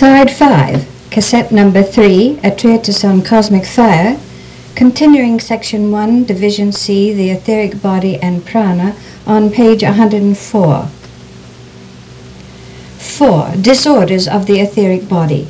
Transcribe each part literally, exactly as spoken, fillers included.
Side five, cassette number three, A Treatise on Cosmic Fire, continuing section one, division C, the etheric body and prana, on page one hundred four. four. Disorders of the etheric body.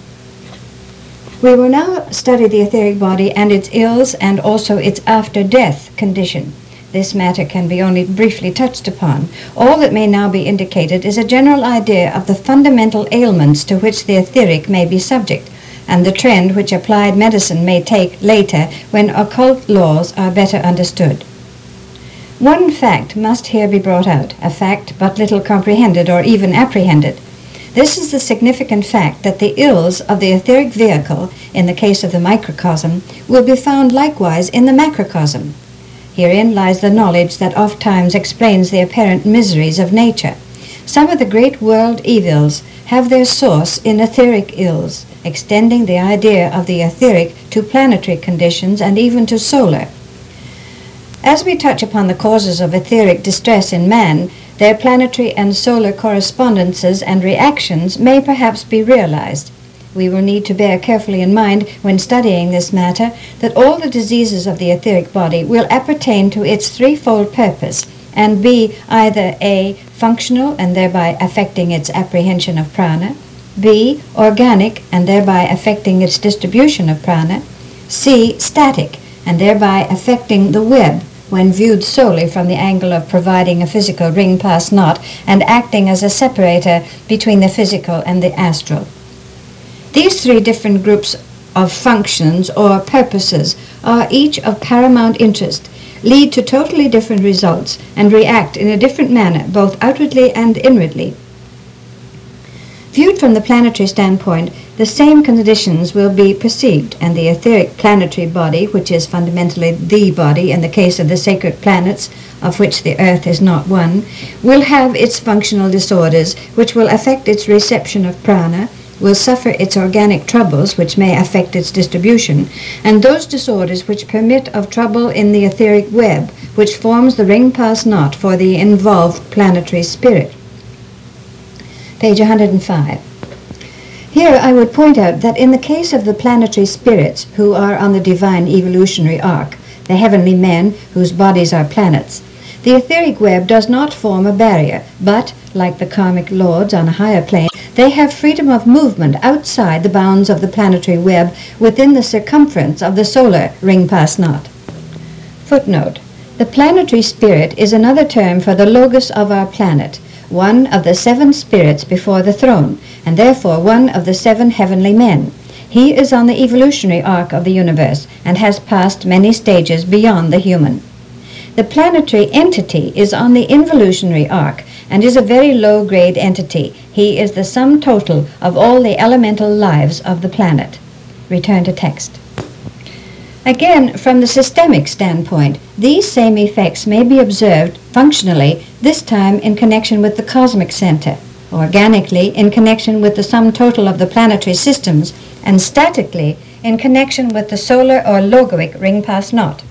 We will now study the etheric body and its ills and also its after-death condition. This matter can be only briefly touched upon. All that may now be indicated is a general idea of the fundamental ailments to which the etheric may be subject, and the trend which applied medicine may take later when occult laws are better understood. One fact must here be brought out, a fact but little comprehended or even apprehended. This is the significant fact that the ills of the etheric vehicle, in the case of the microcosm, will be found likewise in the macrocosm. Herein lies the knowledge that oft-times explains the apparent miseries of nature. Some of the great world evils have their source in etheric ills, extending the idea of the etheric to planetary conditions and even to solar. As we touch upon the causes of etheric distress in man, their planetary and solar correspondences and reactions may perhaps be realized. We will need to bear carefully in mind, when studying this matter, that all the diseases of the etheric body will appertain to its threefold purpose, and be either A. functional, and thereby affecting its apprehension of prana; B. organic, and thereby affecting its distribution of prana; C. static, and thereby affecting the web, when viewed solely from the angle of providing a physical ring-pass knot and acting as a separator between the physical and the astral. These three different groups of functions or purposes are each of paramount interest, lead to totally different results, and react in a different manner, both outwardly and inwardly. Viewed from the planetary standpoint, the same conditions will be perceived, and the etheric planetary body, which is fundamentally the body in the case of the sacred planets, of which the Earth is not one, will have its functional disorders, which will affect its reception of prana, will suffer its organic troubles, which may affect its distribution, and those disorders which permit of trouble in the etheric web, which forms the ring-pass knot for the involved planetary spirit. Page one hundred five. Here I would point out that in the case of the planetary spirits who are on the divine evolutionary arc, the heavenly men whose bodies are planets, the etheric web does not form a barrier, but, like the karmic lords on a higher plane, they have freedom of movement outside the bounds of the planetary web within the circumference of the solar ring-pass knot. Footnote: the planetary spirit is another term for the logos of our planet, one of the seven spirits before the throne, and therefore one of the seven heavenly men. He is on the evolutionary arc of the universe and has passed many stages beyond the human. The planetary entity is on the involutionary arc and is a very low-grade entity. He is the sum total of all the elemental lives of the planet. Return to text. Again, from the systemic standpoint, these same effects may be observed functionally, this time in connection with the cosmic center, organically in connection with the sum total of the planetary systems, and statically in connection with the solar or logoic ring-pass knot.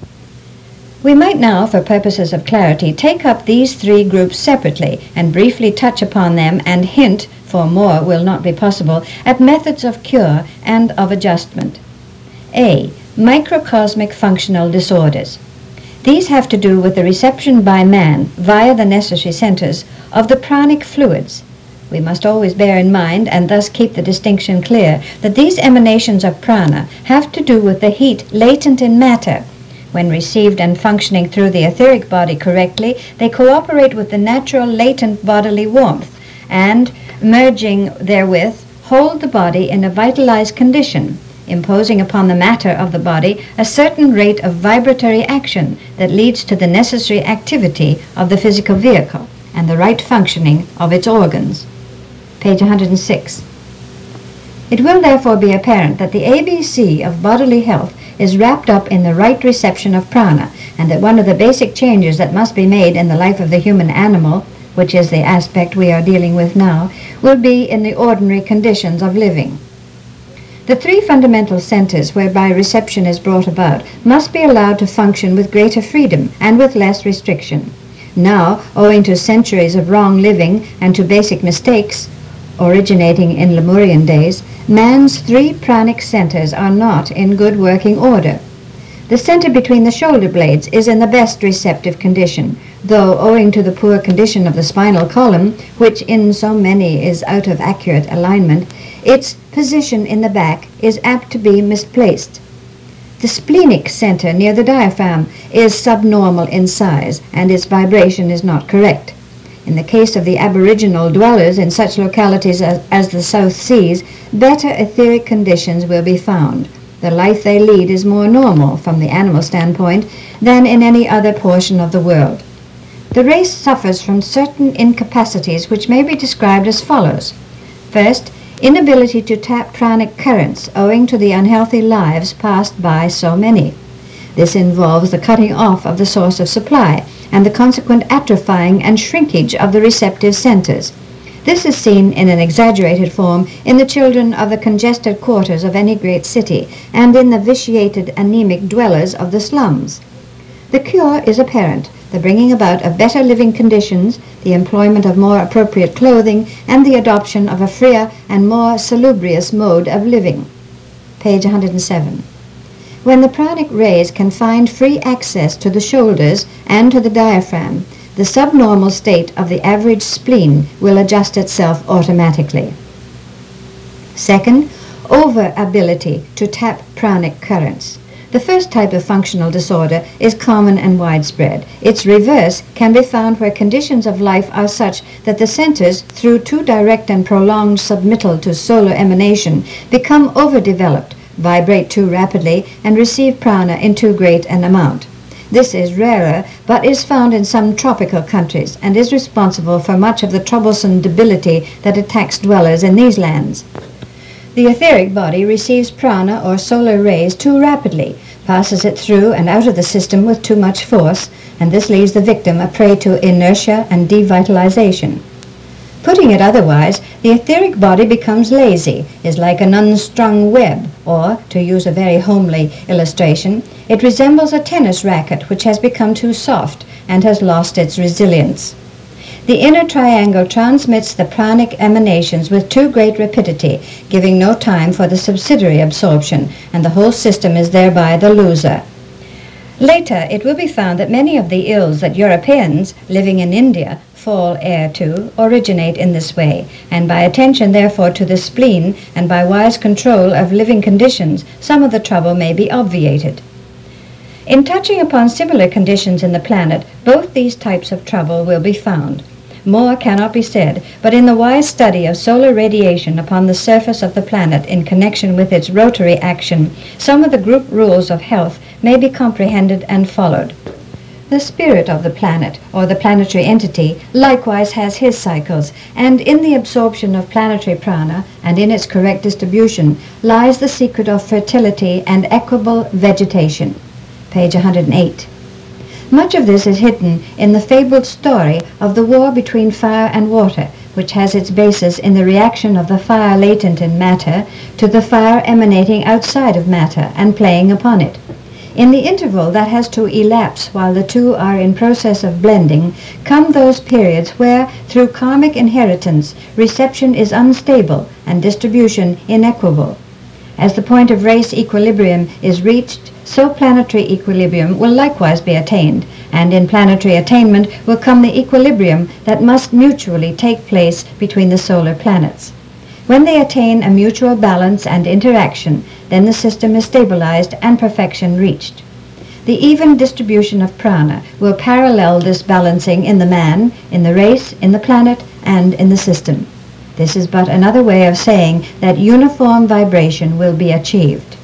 We might now, for purposes of clarity, take up these three groups separately and briefly touch upon them and hint, for more will not be possible, at methods of cure and of adjustment. A. Microcosmic functional disorders. These have to do with the reception by man, via the necessary centers, of the pranic fluids. We must always bear in mind, and thus keep the distinction clear, that these emanations of prana have to do with the heat latent in matter. When received and functioning through the etheric body correctly, they cooperate with the natural latent bodily warmth, and, merging therewith, hold the body in a vitalized condition, imposing upon the matter of the body a certain rate of vibratory action that leads to the necessary activity of the physical vehicle and the right functioning of its organs. Page one hundred six. It will therefore be apparent that the A B C of bodily health is wrapped up in the right reception of prana, and that one of the basic changes that must be made in the life of the human animal, which is the aspect we are dealing with now, will be in the ordinary conditions of living. The three fundamental centers whereby reception is brought about must be allowed to function with greater freedom and with less restriction. Now, owing to centuries of wrong living and to basic mistakes, originating in Lemurian days, man's three pranic centers are not in good working order. The center between the shoulder blades is in the best receptive condition, though owing to the poor condition of the spinal column, which in so many is out of accurate alignment, its position in the back is apt to be misplaced. The splenic center near the diaphragm is subnormal in size, and its vibration is not correct. In the case of the aboriginal dwellers in such localities as, as the South Seas, better etheric conditions will be found. The life they lead is more normal from the animal standpoint than in any other portion of the world. The race suffers from certain incapacities which may be described as follows. First, inability to tap pranic currents owing to the unhealthy lives passed by so many. This involves the cutting off of the source of supply and the consequent atrophying and shrinkage of the receptive centers. This is seen in an exaggerated form in the children of the congested quarters of any great city and in the vitiated anemic dwellers of the slums. The cure is apparent, the bringing about of better living conditions, the employment of more appropriate clothing, and the adoption of a freer and more salubrious mode of living. Page one hundred seven. When the pranic rays can find free access to the shoulders and to the diaphragm, the subnormal state of the average spleen will adjust itself automatically. Second, over-ability to tap pranic currents. The first type of functional disorder is common and widespread. Its reverse can be found where conditions of life are such that the centers, through too direct and prolonged submittal to solar emanation, become overdeveloped, vibrate too rapidly, and receive prana in too great an amount. This is rarer, but is found in some tropical countries, and is responsible for much of the troublesome debility that attacks dwellers in these lands. The etheric body receives prana or solar rays too rapidly, passes it through and out of the system with too much force, and this leaves the victim a prey to inertia and devitalization. Putting it otherwise, the etheric body becomes lazy, is like an unstrung web, or, to use a very homely illustration, it resembles a tennis racket which has become too soft and has lost its resilience. The inner triangle transmits the pranic emanations with too great rapidity, giving no time for the subsidiary absorption, and the whole system is thereby the loser. Later, it will be found that many of the ills that Europeans living in India fall heir to originate in this way, and by attention therefore to the spleen and by wise control of living conditions, some of the trouble may be obviated. In touching upon similar conditions in the planet, both these types of trouble will be found. More cannot be said, but in the wise study of solar radiation upon the surface of the planet in connection with its rotary action, some of the group rules of health may be comprehended and followed. The spirit of the planet, or the planetary entity, likewise has his cycles, and in the absorption of planetary prana, and in its correct distribution, lies the secret of fertility and equable vegetation. Page one hundred eight. Much of this is hidden in the fabled story of the war between fire and water, which has its basis in the reaction of the fire latent in matter to the fire emanating outside of matter and playing upon it. In the interval that has to elapse while the two are in process of blending, come those periods where, through karmic inheritance, reception is unstable and distribution inequable. As the point of race equilibrium is reached, so planetary equilibrium will likewise be attained, and in planetary attainment will come the equilibrium that must mutually take place between the solar planets. When they attain a mutual balance and interaction, then the system is stabilized and perfection reached. The even distribution of prana will parallel this balancing in the man, in the race, in the planet, and in the system. This is but another way of saying that uniform vibration will be achieved.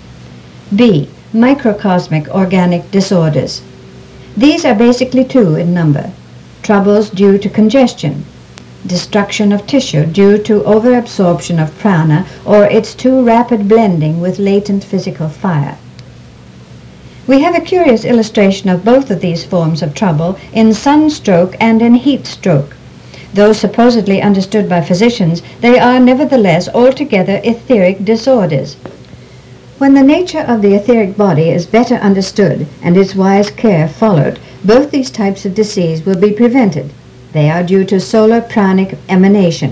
B. Microcosmic organic disorders. These are basically two in number. Troubles due to congestion, destruction of tissue due to overabsorption of prana or its too rapid blending with latent physical fire. We have a curious illustration of both of these forms of trouble in sunstroke and in heat stroke. Though supposedly understood by physicians, they are nevertheless altogether etheric disorders. When the nature of the etheric body is better understood and its wise care followed, both these types of disease will be prevented. They are due to solar pranic emanation.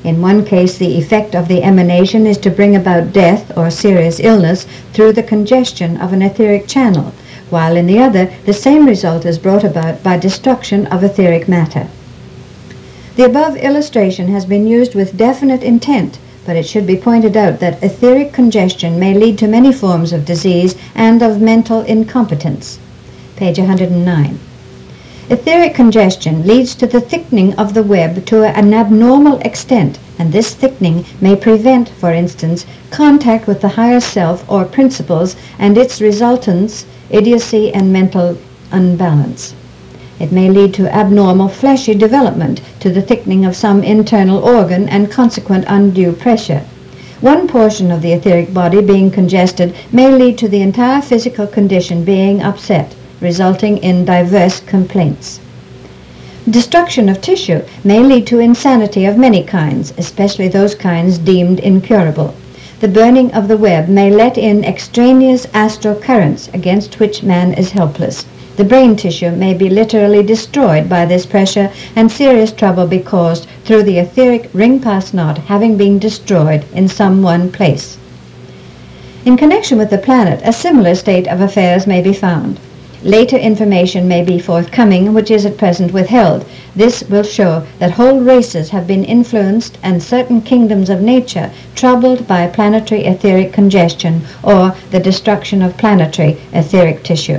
In one case, the effect of the emanation is to bring about death or serious illness through the congestion of an etheric channel, while in the other, the same result is brought about by destruction of etheric matter. The above illustration has been used with definite intent, but it should be pointed out that etheric congestion may lead to many forms of disease and of mental incompetence. Page one hundred nine. Etheric congestion leads to the thickening of the web to an abnormal extent, and this thickening may prevent, for instance, contact with the higher self or principles and its resultants, idiocy and mental unbalance. It may lead to abnormal fleshy development, to the thickening of some internal organ and consequent undue pressure. One portion of the etheric body being congested may lead to the entire physical condition being upset, resulting in diverse complaints. Destruction of tissue may lead to insanity of many kinds, especially those kinds deemed incurable. The burning of the web may let in extraneous astral currents against which man is helpless. The brain tissue may be literally destroyed by this pressure, and serious trouble be caused through the etheric ring-pass knot having been destroyed in some one place. In connection with the planet, a similar state of affairs may be found. Later information may be forthcoming which is at present withheld. This will show that whole races have been influenced and certain kingdoms of nature troubled by planetary etheric congestion or the destruction of planetary etheric tissue.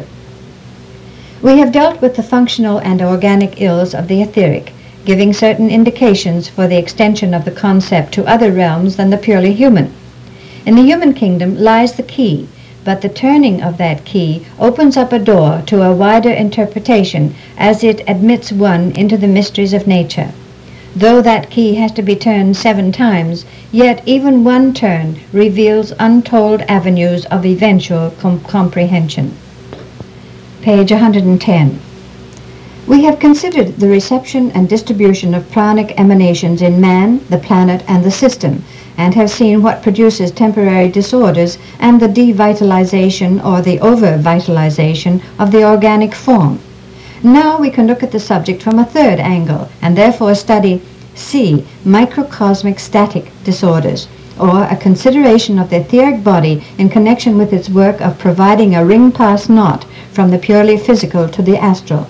We have dealt with the functional and organic ills of the etheric, giving certain indications for the extension of the concept to other realms than the purely human. In the human kingdom lies the key, but the turning of that key opens up a door to a wider interpretation as it admits one into the mysteries of nature. Though that key has to be turned seven times, yet even one turn reveals untold avenues of eventual com comprehension. Page one hundred ten. We have considered the reception and distribution of pranic emanations in man, the planet, and the system, and have seen what produces temporary disorders and the devitalization or the over-vitalization of the organic form. Now we can look at the subject from a third angle, and therefore study C. Microcosmic static disorders, or a consideration of the etheric body in connection with its work of providing a ring-pass knot from the purely physical to the astral.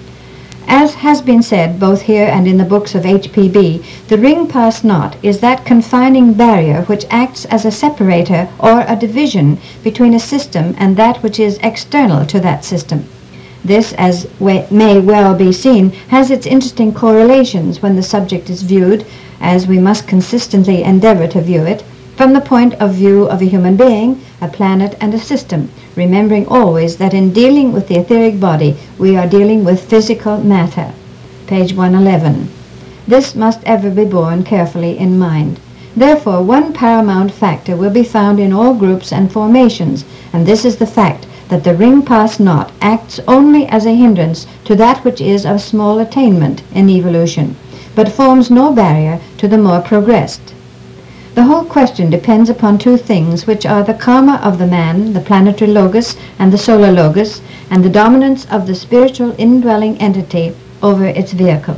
As has been said both here and in the books of H P B, the ring-pass knot is that confining barrier which acts as a separator or a division between a system and that which is external to that system. This, as may well be seen, has its interesting correlations when the subject is viewed, as we must consistently endeavor to view it, from the point of view of a human being, a planet, and a system, remembering always that in dealing with the etheric body, we are dealing with physical matter. Page one eleven. This must ever be borne carefully in mind. Therefore, one paramount factor will be found in all groups and formations, and this is the fact that the ring-pass knot acts only as a hindrance to that which is of small attainment in evolution, but forms no barrier to the more progressed. The whole question depends upon two things, which are the karma of the man, the planetary logos, and the solar logos, and the dominance of the spiritual indwelling entity over its vehicle.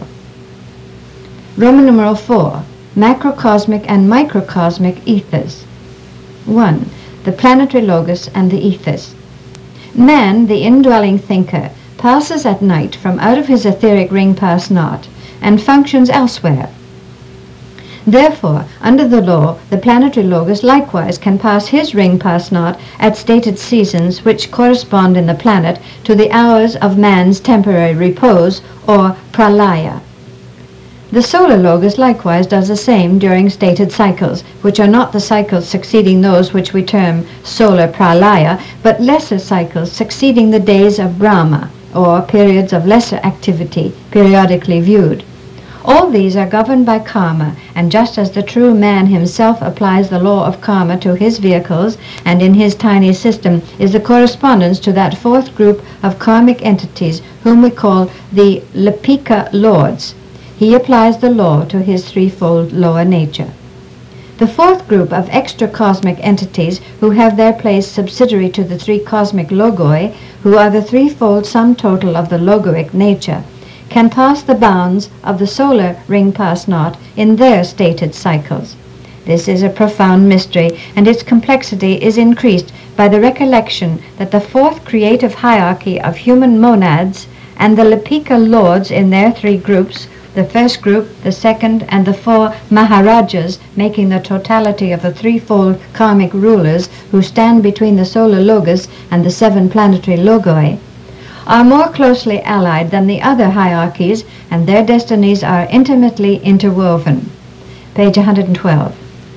Roman numeral four, macrocosmic and microcosmic ethers. one. The planetary logos and the ethers. Man, the indwelling thinker, passes at night from out of his etheric ring-pass knot and functions elsewhere. Therefore, under the law, the planetary logos likewise can pass his ring-pass knot at stated seasons which correspond in the planet to the hours of man's temporary repose, or pralaya. The solar logos likewise does the same during stated cycles, which are not the cycles succeeding those which we term solar pralaya, but lesser cycles succeeding the days of Brahma, or periods of lesser activity, periodically viewed. All these are governed by karma, and just as the true man himself applies the law of karma to his vehicles, and in his tiny system is the correspondence to that fourth group of karmic entities whom we call the Lepika lords, he applies the law to his threefold lower nature. The fourth group of extra-cosmic entities who have their place subsidiary to the three cosmic logoi, who are the threefold sum total of the logoic nature, can pass the bounds of the solar ring-pass-knot in their stated cycles. This is a profound mystery, and its complexity is increased by the recollection that the fourth creative hierarchy of human monads and the Lipika lords in their three groups, the first group, the second, and the four Maharajas, making the totality of the threefold karmic rulers who stand between the solar logos and the seven planetary logoi, are more closely allied than the other hierarchies, and their destinies are intimately interwoven. Page one hundred twelve.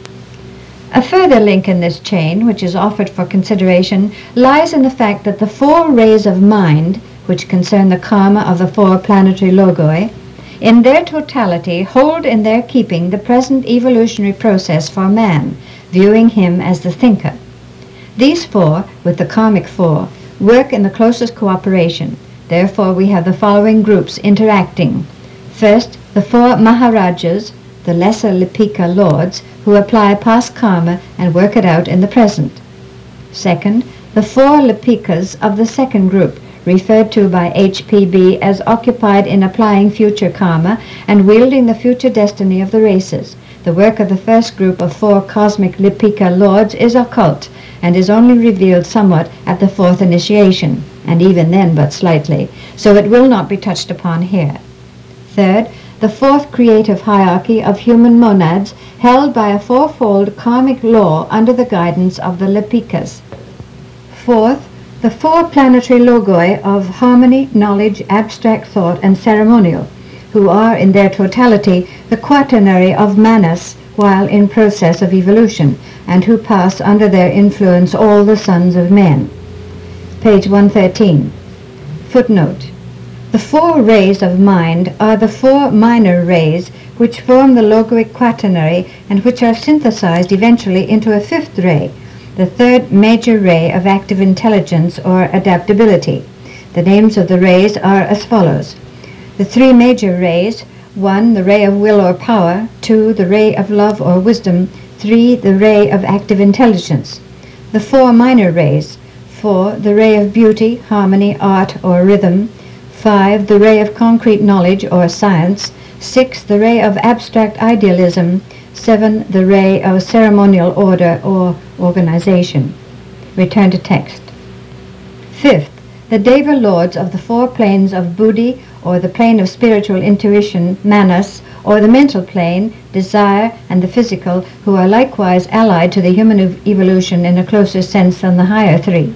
A further link in this chain, which is offered for consideration, lies in the fact that the four rays of mind, which concern the karma of the four planetary logoi, in their totality hold in their keeping the present evolutionary process for man, viewing him as the thinker. These four, with the karmic four, work in the closest cooperation. Therefore we have the following groups interacting. First, the four Maharajas, the lesser Lipika lords, who apply past karma and work it out in the present. Second, the four Lipikas of the second group, referred to by H P B as occupied in applying future karma and wielding the future destiny of the races. The work of the first group of four cosmic Lipika lords is occult and is only revealed somewhat at the fourth initiation, and even then but slightly, so it will not be touched upon here. Third, the fourth creative hierarchy of human monads held by a fourfold karmic law under the guidance of the Lipikas. Fourth, the four planetary logoi of harmony, knowledge, abstract thought, and ceremonial, who are in their totality the quaternary of Manas while in process of evolution, and who pass under their influence all the sons of men. Page one thirteen. Footnote. The four rays of mind are the four minor rays which form the logoic quaternary and which are synthesized eventually into a fifth ray, the third major ray of active intelligence or adaptability. The names of the rays are as follows. The three major rays: one, the ray of will or power; two, the ray of love or wisdom; three, the ray of active intelligence. The four minor rays: four, the ray of beauty, harmony, art, or rhythm; five, the ray of concrete knowledge or science; six, the ray of abstract idealism; seven, the ray of ceremonial order or organization. Return to text. Fifth, the Deva lords of the four planes of Buddhi, or the plane of spiritual intuition, Manas, or the mental plane, desire, and the physical, who are likewise allied to the human ev evolution in a closer sense than the higher three.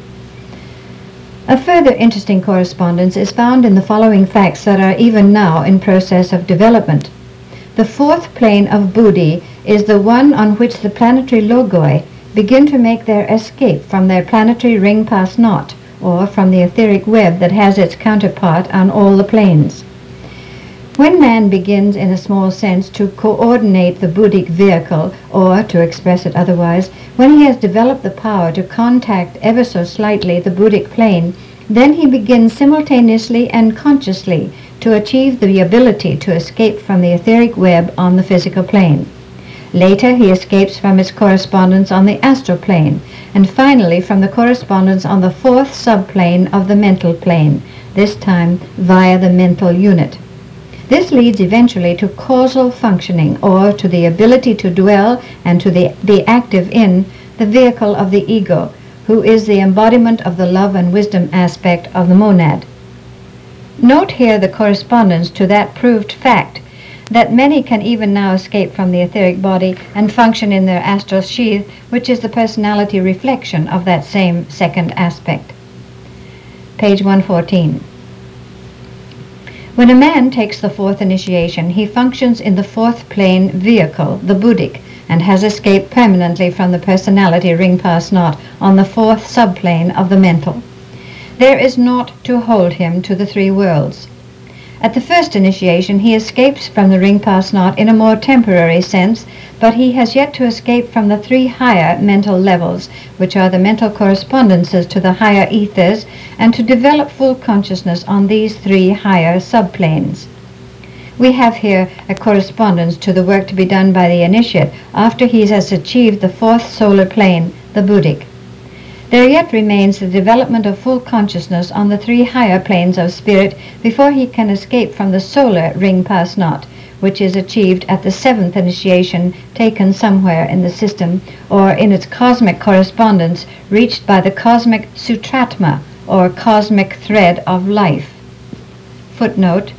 A further interesting correspondence is found in the following facts that are even now in process of development. The fourth plane of Buddhi is the one on which the planetary logoi begin to make their escape from their planetary ring-pass-knot, or from the etheric web that has its counterpart on all the planes. When man begins, in a small sense, to coordinate the Buddhic vehicle, or, to express it otherwise, when he has developed the power to contact ever so slightly the Buddhic plane, then he begins simultaneously and consciously to achieve the ability to escape from the etheric web on the physical plane. Later he escapes from its correspondence on the astral plane, and finally from the correspondence on the fourth subplane of the mental plane, this time via the mental unit. This leads eventually to causal functioning, or to the ability to dwell and to the, be active in the vehicle of the ego, who is the embodiment of the love and wisdom aspect of the monad. Note here the correspondence to that proved fact that many can even now escape from the etheric body and function in their astral sheath, which is the personality reflection of that same second aspect. Page one fourteen. When a man takes the fourth initiation, he functions in the fourth plane vehicle, the Buddhic, and has escaped permanently from the personality ring-pass-knot on the fourth subplane of the mental. There is naught to hold him to the three worlds. At the first initiation he escapes from the ring-pass-knot in a more temporary sense, but he has yet to escape from the three higher mental levels, which are the mental correspondences to the higher ethers, and to develop full consciousness on these three higher subplanes. We have here a correspondence to the work to be done by the initiate after he has achieved the fourth solar plane, the Buddhic. There yet remains the development of full consciousness on the three higher planes of spirit before he can escape from the solar ring pass knot, which is achieved at the seventh initiation taken somewhere in the system, or in its cosmic correspondence reached by the cosmic sutratma, or cosmic thread of life. Footnote: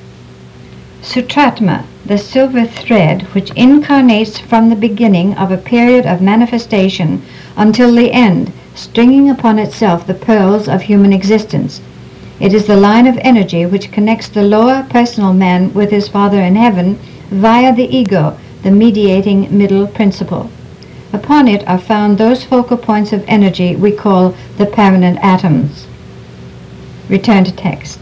Sutratma, the silver thread which incarnates from the beginning of a period of manifestation until the end, stringing upon itself the pearls of human existence. It is the line of energy which connects the lower personal man with his Father in heaven via the ego, the mediating middle principle. Upon it are found those focal points of energy we call the permanent atoms. Return to text.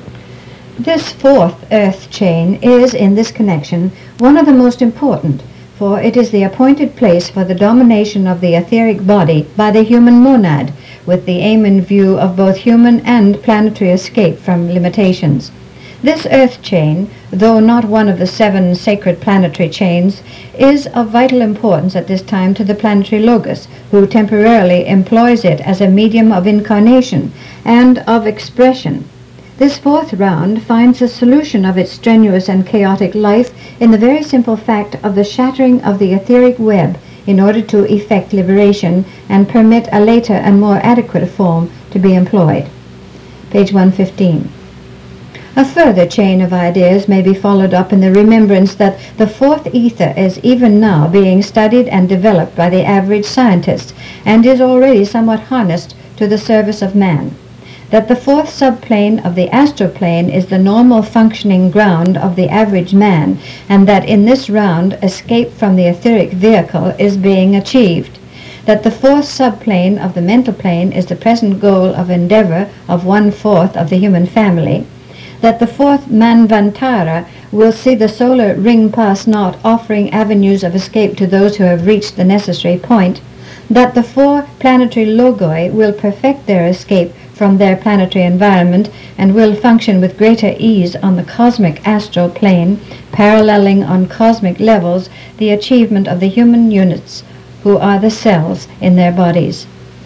This fourth earth chain is, in this connection, one of the most important, for it is the appointed place for the domination of the etheric body by the human monad, with the aim in view of both human and planetary escape from limitations. This earth chain, though not one of the seven sacred planetary chains, is of vital importance at this time to the planetary Logos, who temporarily employs it as a medium of incarnation and of expression. This fourth round finds the solution of its strenuous and chaotic life in the very simple fact of the shattering of the etheric web in order to effect liberation and permit a later and more adequate form to be employed. Page one fifteen. A further chain of ideas may be followed up in the remembrance that the fourth ether is even now being studied and developed by the average scientist and is already somewhat harnessed to the service of man. That the fourth subplane of the astral plane is the normal functioning ground of the average man, and that in this round escape from the etheric vehicle is being achieved. That the fourth subplane of the mental plane is the present goal of endeavor of one-fourth of the human family. That the fourth Manvantara will see the solar ring pass knot offering avenues of escape to those who have reached the necessary point. That the four planetary logoi will perfect their escape from their planetary environment and will function with greater ease on the cosmic astral plane, paralleling on cosmic levels the achievement of the human units who are the cells in their bodies.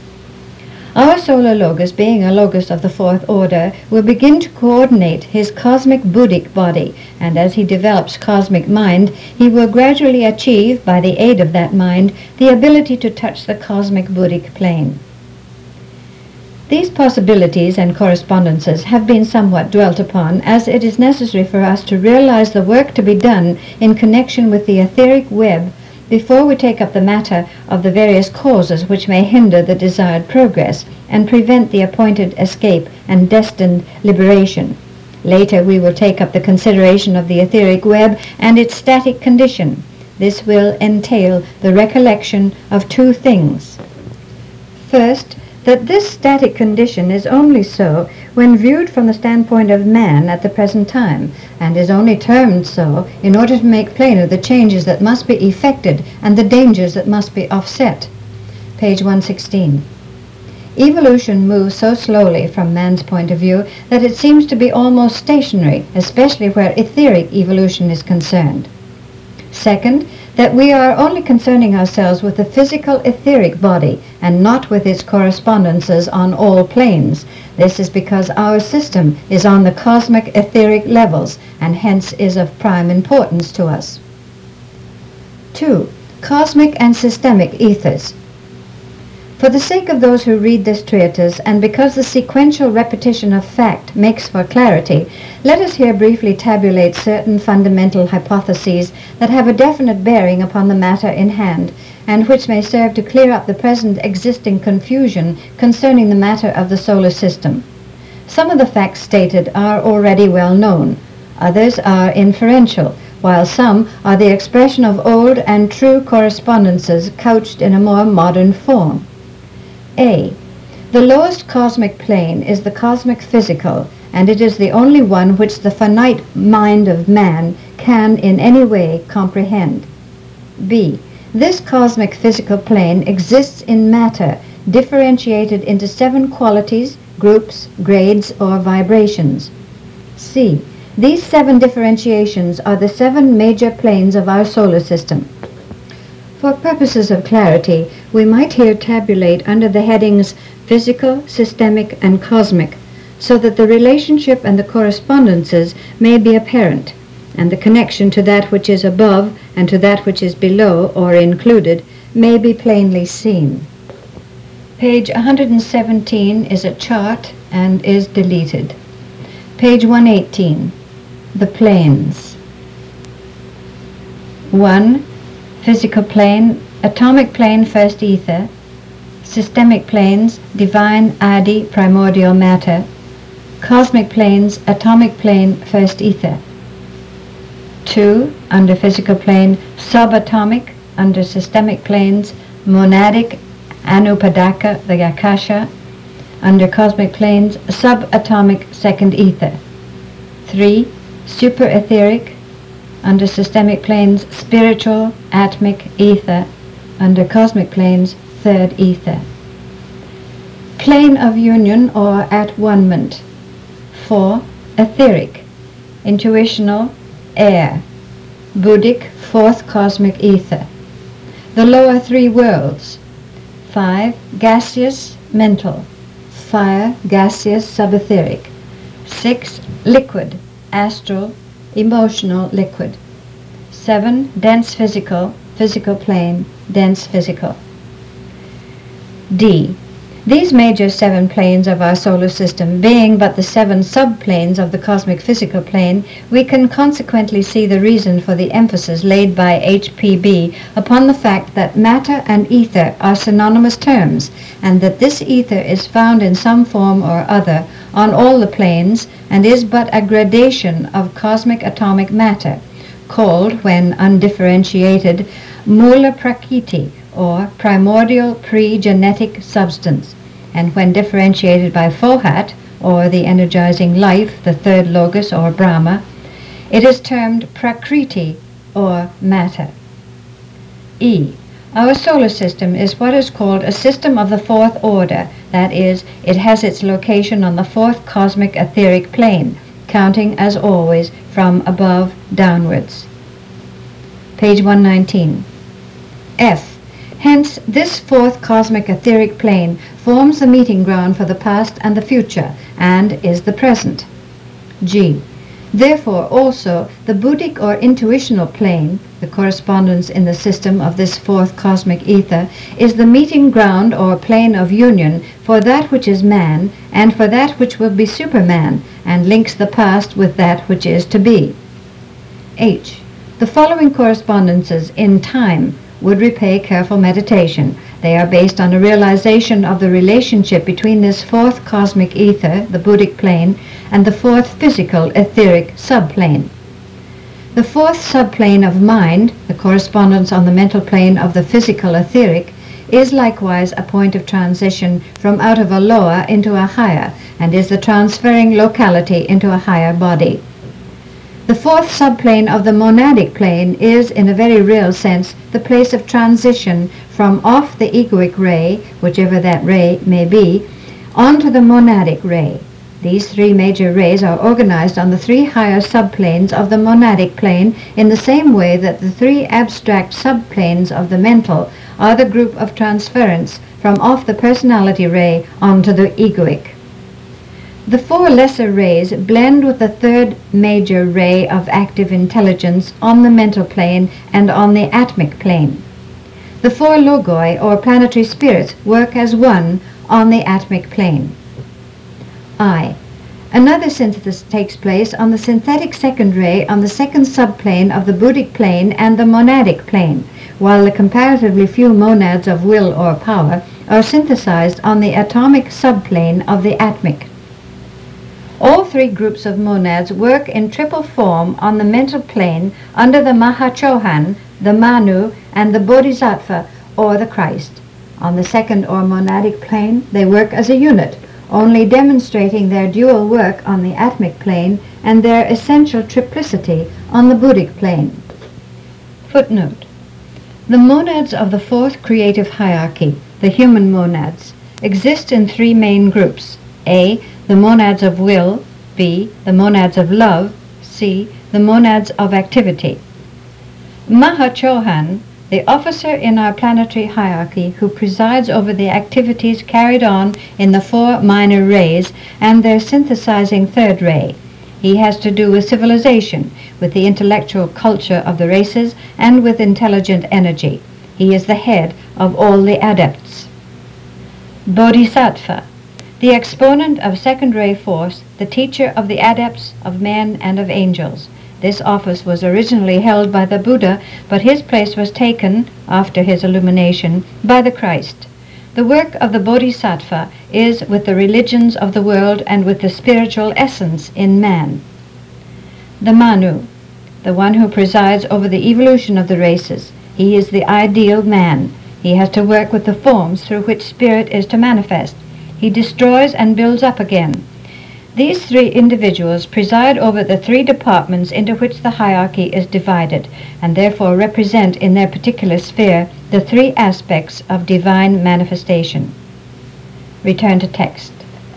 Our solar Logos, being a Logos of the fourth order, will begin to coordinate his cosmic Buddhic body, and as he develops cosmic mind, he will gradually achieve, by the aid of that mind, the ability to touch the cosmic Buddhic plane. These possibilities and correspondences have been somewhat dwelt upon, as it is necessary for us to realize the work to be done in connection with the etheric web before we take up the matter of the various causes which may hinder the desired progress and prevent the appointed escape and destined liberation. Later we will take up the consideration of the etheric web and its static condition. This will entail the recollection of two things. First, that this static condition is only so when viewed from the standpoint of man at the present time, and is only termed so in order to make plainer the changes that must be effected and the dangers that must be offset. Page one sixteen. Evolution moves so slowly from man's point of view that it seems to be almost stationary, especially where etheric evolution is concerned. Second, that we are only concerning ourselves with the physical etheric body and not with its correspondences on all planes. This is because our system is on the cosmic etheric levels and hence is of prime importance to us. Two. Cosmic and systemic ethers. For the sake of those who read this treatise, and because the sequential repetition of fact makes for clarity, let us here briefly tabulate certain fundamental hypotheses that have a definite bearing upon the matter in hand, and which may serve to clear up the present existing confusion concerning the matter of the solar system. Some of the facts stated are already well known, others are inferential, while some are the expression of old and true correspondences couched in a more modern form. A. The lowest cosmic plane is the cosmic physical, and it is the only one which the finite mind of man can in any way comprehend. B. This cosmic physical plane exists in matter, differentiated into seven qualities, groups, grades, or vibrations. C. These seven differentiations are the seven major planes of our solar system. For purposes of clarity, we might here tabulate under the headings physical, systemic, and cosmic, so that the relationship and the correspondences may be apparent, and the connection to that which is above and to that which is below or included may be plainly seen. Page one hundred seventeen is a chart and is deleted. Page one eighteen, the planes. one. Physical plane, atomic plane, first ether. Systemic planes, divine, adi, primordial matter. Cosmic planes, atomic plane, first ether. two. Under physical plane, subatomic. Under systemic planes, monadic, anupadaka, the akasha. Under cosmic planes, subatomic, second ether. three. Super etheric. Under systemic planes, spiritual, atmic, ether. Under cosmic planes, third ether. Plane of union or at-one-ment. four. Etheric, intuitional, air. Buddhic, fourth cosmic ether. The lower three worlds. five. Gaseous, mental. Fire, gaseous, subetheric. six. Liquid, astral, emotional, liquid. seven. Dense physical, physical plane, dense physical. D. These major seven planes of our solar system being but the seven subplanes of the cosmic physical plane, we can consequently see the reason for the emphasis laid by H P B upon the fact that matter and ether are synonymous terms, and that this ether is found in some form or other on all the planes and is but a gradation of cosmic atomic matter, called, when undifferentiated, Mula Prakriti, or primordial pre-genetic substance, and when differentiated by Fohat, or the energizing life, the third logos or Brahma, it is termed Prakriti, or matter. E. Our solar system is what is called a system of the fourth order, that is, it has its location on the fourth cosmic etheric plane, counting as always from above downwards. Page one nineteen. F. Hence, this fourth cosmic etheric plane forms the meeting ground for the past and the future, and is the present. G. Therefore, also, the Buddhic or intuitional plane, the correspondence in the system of this fourth cosmic ether, is the meeting ground or plane of union for that which is man, and for that which will be Superman, and links the past with that which is to be. H. The following correspondences in time would repay careful meditation. They are based on a realization of the relationship between this fourth cosmic ether, the Buddhic plane, and the fourth physical etheric subplane. The fourth subplane of mind, the correspondence on the mental plane of the physical etheric, is likewise a point of transition from out of a lower into a higher, and is the transferring locality into a higher body. The fourth subplane of the monadic plane is, in a very real sense, the place of transition from off the egoic ray, whichever that ray may be, onto the monadic ray. These three major rays are organized on the three higher subplanes of the monadic plane in the same way that the three abstract subplanes of the mental are the group of transference from off the personality ray onto the egoic. The four lesser rays blend with the third major ray of active intelligence on the mental plane and on the atmic plane. The four logoi, or planetary spirits, work as one on the atmic plane. I. Another synthesis takes place on the synthetic second ray on the second subplane of the Buddhic plane and the monadic plane, while the comparatively few monads of will or power are synthesized on the atomic subplane of the atmic. All three groups of monads work in triple form on the mental plane under the Mahachohan, the Manu, and the Bodhisattva, or the Christ. On the second or monadic plane, they work as a unit, only demonstrating their dual work on the atmic plane and their essential triplicity on the Buddhic plane. Footnote. The monads of the fourth creative hierarchy, the human monads, exist in three main groups. A. The monads of will. B. The monads of love. C. The monads of activity. Mahachohan, the officer in our planetary hierarchy who presides over the activities carried on in the four minor rays and their synthesizing third ray. He has to do with civilization, with the intellectual culture of the races, and with intelligent energy. He is the head of all the adepts. Bodhisattva, the exponent of second-ray force, the teacher of the adepts, of men, and of angels. This office was originally held by the Buddha, but his place was taken, after his illumination, by the Christ. The work of the Bodhisattva is with the religions of the world and with the spiritual essence in man. The Manu, the one who presides over the evolution of the races. He is the ideal man. He has to work with the forms through which spirit is to manifest. He destroys and builds up again. These three individuals preside over the three departments into which the hierarchy is divided, and therefore represent in their particular sphere the three aspects of divine manifestation. Return to text.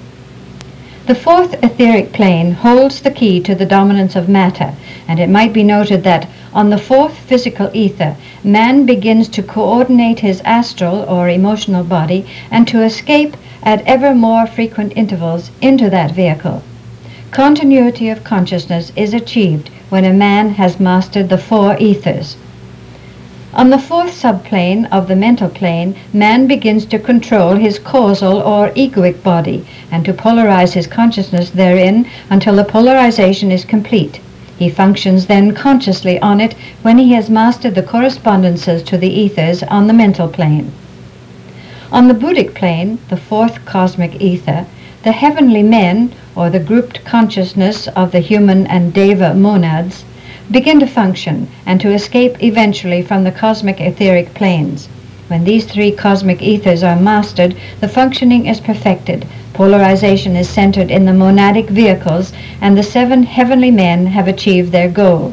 The fourth etheric plane holds the key to the dominance of matter, and it might be noted that on the fourth physical ether, man begins to coordinate his astral or emotional body and to escape at ever more frequent intervals into that vehicle. Continuity of consciousness is achieved when a man has mastered the four ethers. On the fourth subplane of the mental plane, man begins to control his causal or egoic body and to polarize his consciousness therein until the polarization is complete. He functions then consciously on it when he has mastered the correspondences to the ethers on the mental plane. On the Buddhic plane, the fourth cosmic ether, the heavenly men, or the grouped consciousness of the human and deva monads, begin to function and to escape eventually from the cosmic etheric planes. When these three cosmic ethers are mastered, the functioning is perfected, polarization is centered in the monadic vehicles, and the seven heavenly men have achieved their goal.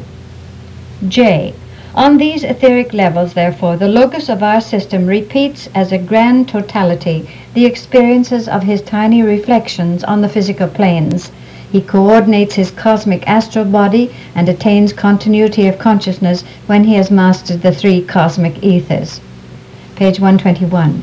J. On these etheric levels, therefore, the locus of our system repeats as a grand totality the experiences of his tiny reflections on the physical planes. He coordinates his cosmic astral body and attains continuity of consciousness when he has mastered the three cosmic ethers. Page one twenty-one.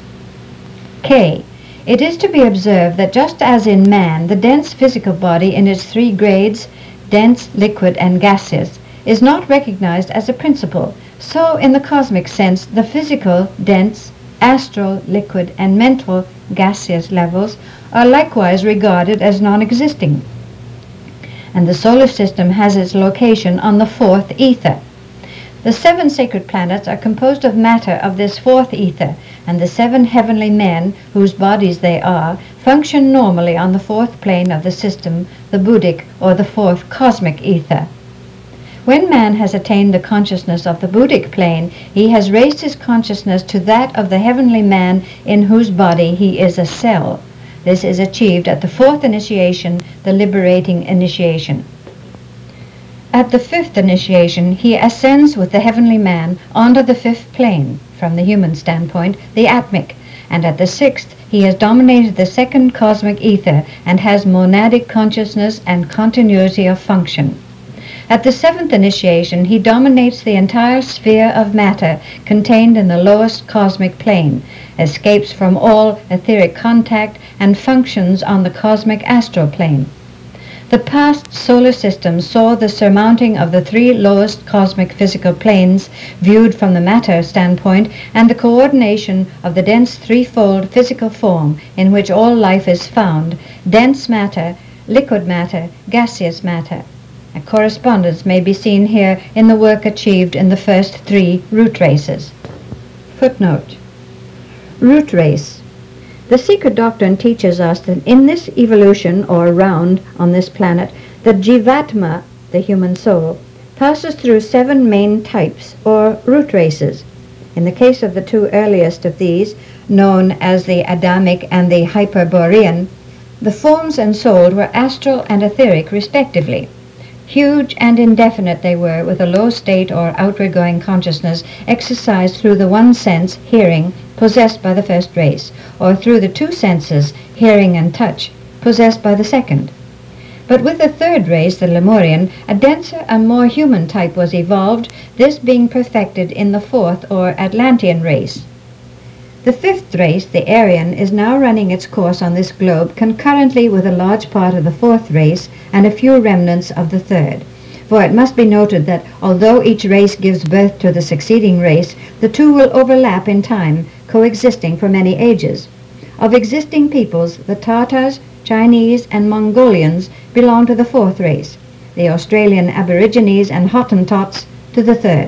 K. It is to be observed that just as in man, the dense physical body in its three grades, dense, liquid, and gaseous, is not recognized as a principle, so in the cosmic sense, the physical, dense, astral, liquid, and mental, gaseous levels are likewise regarded as non-existing. And the solar system has its location on the fourth ether. The seven sacred planets are composed of matter of this fourth ether, and the seven heavenly men, whose bodies they are, function normally on the fourth plane of the system, the Buddhic or the fourth cosmic ether. When man has attained the consciousness of the Buddhic plane, he has raised his consciousness to that of the heavenly man in whose body he is a cell. This is achieved at the fourth initiation, the liberating initiation. At the fifth initiation, he ascends with the heavenly man onto the fifth plane, from the human standpoint, the atmic, and at the sixth, he has dominated the second cosmic ether and has monadic consciousness and continuity of function. At the seventh initiation, he dominates the entire sphere of matter contained in the lowest cosmic plane, escapes from all etheric contact, and functions on the cosmic astral plane. The past solar system saw the surmounting of the three lowest cosmic physical planes viewed from the matter standpoint, and the coordination of the dense threefold physical form in which all life is found, dense matter, liquid matter, gaseous matter. A correspondence may be seen here in the work achieved in the first three root races. Footnote. Root race. The secret doctrine teaches us that in this evolution, or round on this planet, the Jivatma, the human soul, passes through seven main types, or root races. In the case of the two earliest of these, known as the Adamic and the Hyperborean, the forms ensouled were astral and etheric respectively. Huge and indefinite they were, with a low state or outward-going consciousness exercised through the one sense, hearing, possessed by the first race, or through the two senses, hearing and touch, possessed by the second. But with the third race, the Lemurian, a denser and more human type was evolved, this being perfected in the fourth or Atlantean race. The fifth race, the Aryan, is now running its course on this globe concurrently with a large part of the fourth race and a few remnants of the third. For it must be noted that although each race gives birth to the succeeding race, the two will overlap in time, coexisting for many ages. Of existing peoples, the Tatars, Chinese, and Mongolians belong to the fourth race, the Australian Aborigines and Hottentots to the third.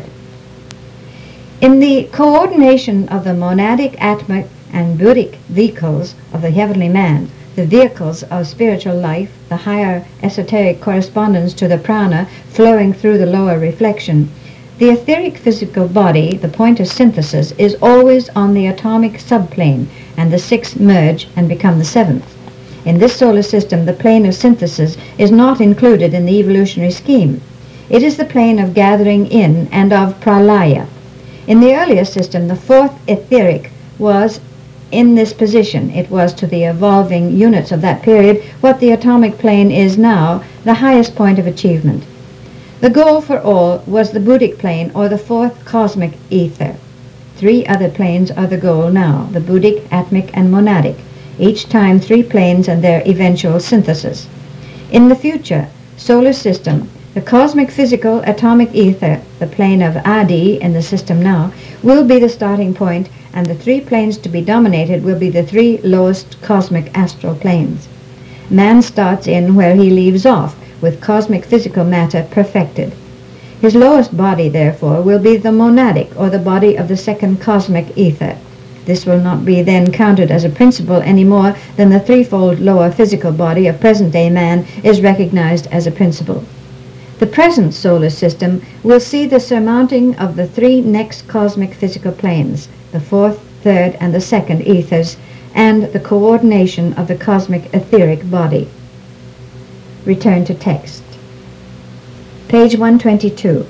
In the coordination of the monadic, atmic, and buddhic vehicles of the heavenly man, the vehicles of spiritual life, the higher esoteric correspondence to the prana flowing through the lower reflection, the etheric physical body, the point of synthesis, is always on the atomic subplane, and the six merge and become the seventh. In this solar system, the plane of synthesis is not included in the evolutionary scheme. It is the plane of gathering in and of pralaya. In the earlier system, the fourth etheric was in this position. It was to the evolving units of that period what the atomic plane is now, the highest point of achievement. The goal for all was the Buddhic plane, or the fourth cosmic ether. Three other planes are the goal now, the Buddhic, Atmic, and Monadic, each time three planes and their eventual synthesis. In the future solar system, the cosmic physical atomic ether, the plane of Adi in the system now, will be the starting point, and the three planes to be dominated will be the three lowest cosmic astral planes. Man starts in where he leaves off, with cosmic physical matter perfected. His lowest body, therefore, will be the monadic, or the body of the second cosmic ether. This will not be then counted as a principle any more than the threefold lower physical body of present-day man is recognized as a principle. The present solar system will see the surmounting of the three next cosmic physical planes, the fourth, third, and the second ethers, and the coordination of the cosmic etheric body. Return to text. Page one twenty-two.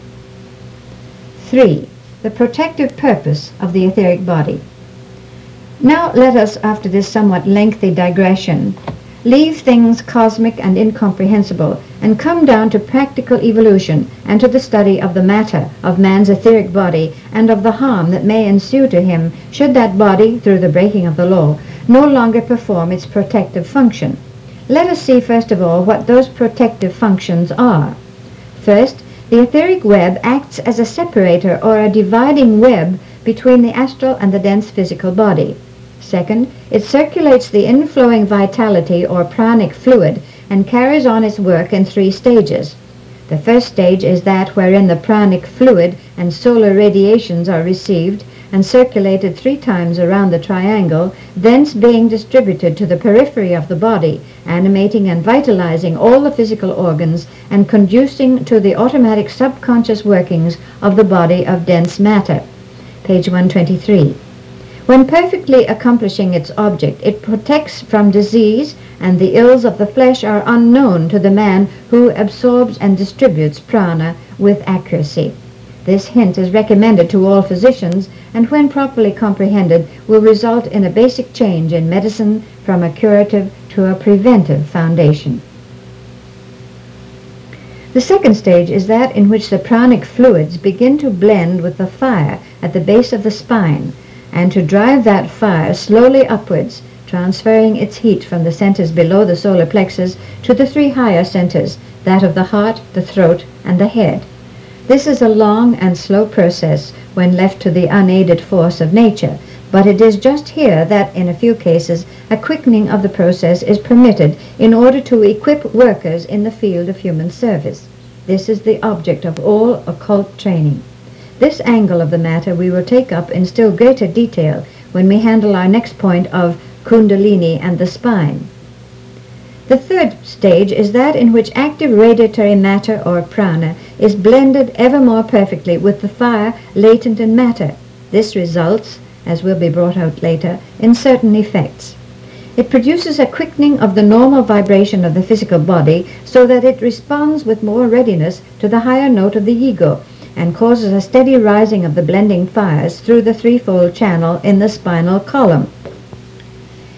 three. The protective purpose of the etheric body. Now let us, after this somewhat lengthy digression, leave things cosmic and incomprehensible and come down to practical evolution and to the study of the matter of man's etheric body and of the harm that may ensue to him should that body, through the breaking of the law, no longer perform its protective function. Let us see first of all what those protective functions are. First, the etheric web acts as a separator or a dividing web between the astral and the dense physical body. Second, it circulates the inflowing vitality or pranic fluid and carries on its work in three stages. The first stage is that wherein the pranic fluid and solar radiations are received and circulated three times around the triangle, thence being distributed to the periphery of the body, animating and vitalizing all the physical organs and conducing to the automatic subconscious workings of the body of dense matter. Page one twenty-three. When perfectly accomplishing its object, it protects from disease, and the ills of the flesh are unknown to the man who absorbs and distributes prana with accuracy. This hint is recommended to all physicians, and when properly comprehended will result in a basic change in medicine from a curative to a preventive foundation. The second stage is that in which the pranic fluids begin to blend with the fire at the base of the spine, and to drive that fire slowly upwards, transferring its heat from the centers below the solar plexus to the three higher centers, that of the heart, the throat, and the head. This is a long and slow process when left to the unaided force of nature, but it is just here that, in a few cases, a quickening of the process is permitted in order to equip workers in the field of human service. This is the object of all occult training. This angle of the matter we will take up in still greater detail when we handle our next point of Kundalini and the spine. The third stage is that in which active radiatory matter or prana is blended ever more perfectly with the fire latent in matter. This results, as will be brought out later, in certain effects. It produces a quickening of the normal vibration of the physical body so that it responds with more readiness to the higher note of the ego, and causes a steady rising of the blending fires through the threefold channel in the spinal column.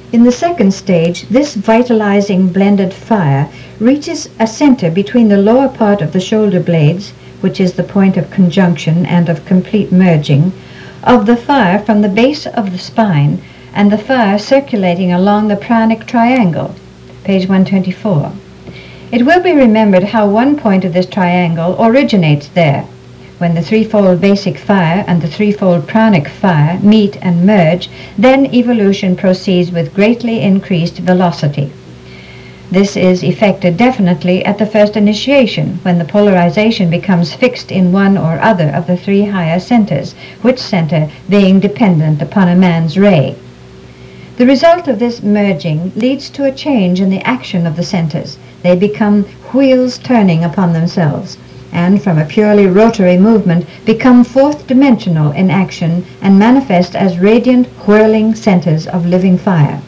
In the second stage, this vitalizing blended fire reaches a center between the lower part of the shoulder blades, which is the point of conjunction and of complete merging, of the fire from the base of the spine and the fire circulating along the pranic triangle, page one twenty-four. It will be remembered how one point of this triangle originates there. When the threefold basic fire and the threefold pranic fire meet and merge, then evolution proceeds with greatly increased velocity. This is effected definitely at the first initiation, when the polarization becomes fixed in one or other of the three higher centers, which center being dependent upon a man's ray. The result of this merging leads to a change in the action of the centers. They become wheels turning upon themselves, and from a purely rotary movement become fourth-dimensional in action and manifest as radiant, whirling centers of living fire.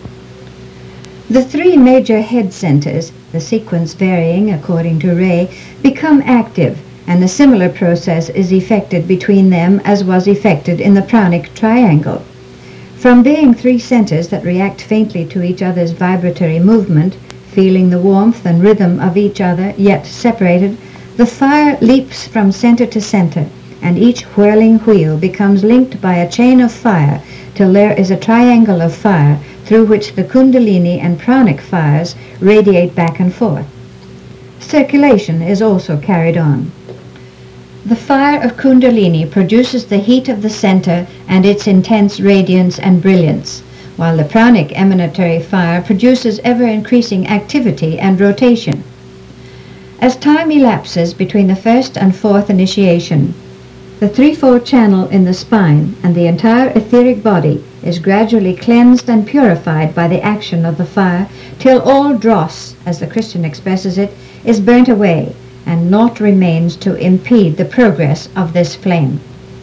The three major head centers, the sequence varying according to ray, become active, and a similar process is effected between them as was effected in the pranic triangle. From being three centers that react faintly to each other's vibratory movement, feeling the warmth and rhythm of each other, yet separated, the fire leaps from center to center, and each whirling wheel becomes linked by a chain of fire till there is a triangle of fire through which the Kundalini and pranic fires radiate back and forth. Circulation is also carried on. The fire of Kundalini produces the heat of the center and its intense radiance and brilliance, while the pranic emanatory fire produces ever-increasing activity and rotation. As time elapses between the first and fourth initiation, the threefold channel in the spine and the entire etheric body is gradually cleansed and purified by the action of the fire, till all dross, as the Christian expresses it, is burnt away, and naught remains to impede the progress of this flame.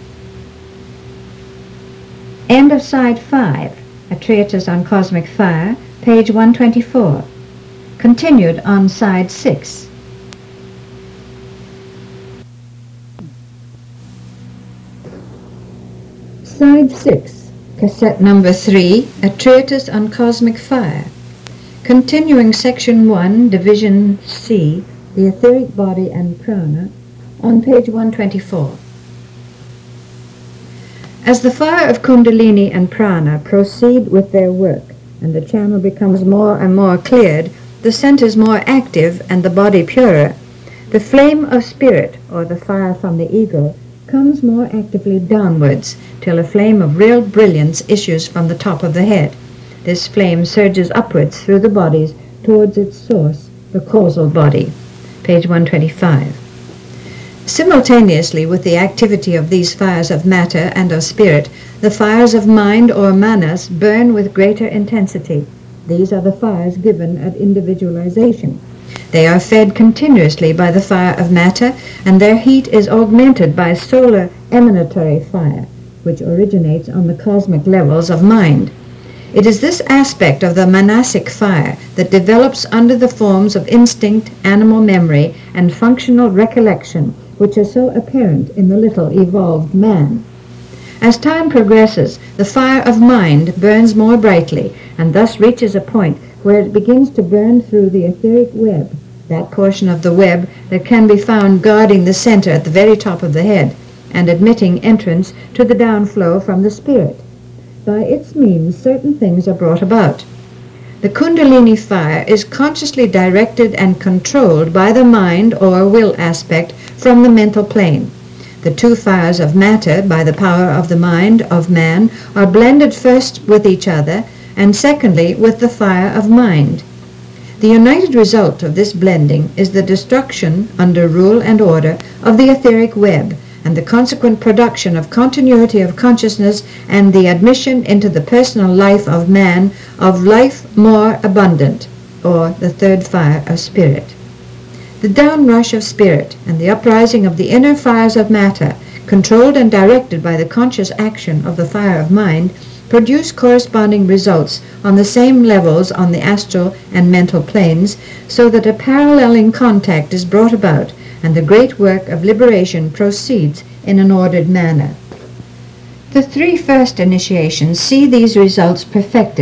End of side five, A Treatise on Cosmic Fire, page one twenty-four. Continued on side six. Side six, cassette number three, A Treatise on Cosmic Fire. Continuing section one, division C, the etheric body and prana, on page one twenty-four. As the fire of Kundalini and prana proceed with their work, and the channel becomes more and more cleared, the centers more active, and the body purer, the flame of spirit, or the fire from the ego, comes more actively downwards, till a flame of real brilliance issues from the top of the head. This flame surges upwards through the bodies towards its source, the causal body, page one twenty-five. Simultaneously with the activity of these fires of matter and of spirit, the fires of mind or manas burn with greater intensity. These are the fires given at individualization. They are fed continuously by the fire of matter, and their heat is augmented by solar emanatory fire, which originates on the cosmic levels of mind. It is this aspect of the manasic fire that develops under the forms of instinct, animal memory, and functional recollection, which are so apparent in the little evolved man. As time progresses, the fire of mind burns more brightly, and thus reaches a point where it begins to burn through the etheric web, that portion of the web that can be found guarding the center at the very top of the head, and admitting entrance to the downflow from the spirit. By its means, certain things are brought about. The Kundalini fire is consciously directed and controlled by the mind or will aspect from the mental plane. The two fires of matter, by the power of the mind of man, are blended first with each other, and secondly with the fire of mind. The united result of this blending is the destruction, under rule and order, of the etheric web, and the consequent production of continuity of consciousness and the admission into the personal life of man of life more abundant, or the third fire of spirit. The downrush of spirit and the uprising of the inner fires of matter, controlled and directed by the conscious action of the fire of mind, produce corresponding results on the same levels on the astral and mental planes, so that a paralleling contact is brought about, and the great work of liberation proceeds in an ordered manner. The three first initiations see these results perfected,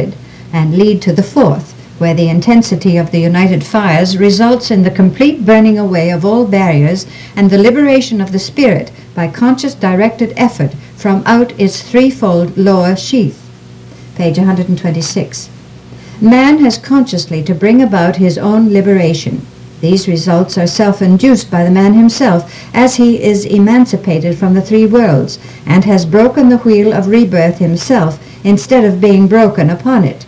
and lead to the fourth, where the intensity of the united fires results in the complete burning away of all barriers and the liberation of the spirit by conscious directed effort from out its threefold lower sheath. Page one hundred twenty-six. Man has consciously to bring about his own liberation. These results are self-induced by the man himself, as he is emancipated from the three worlds, and has broken the wheel of rebirth himself, instead of being broken upon it.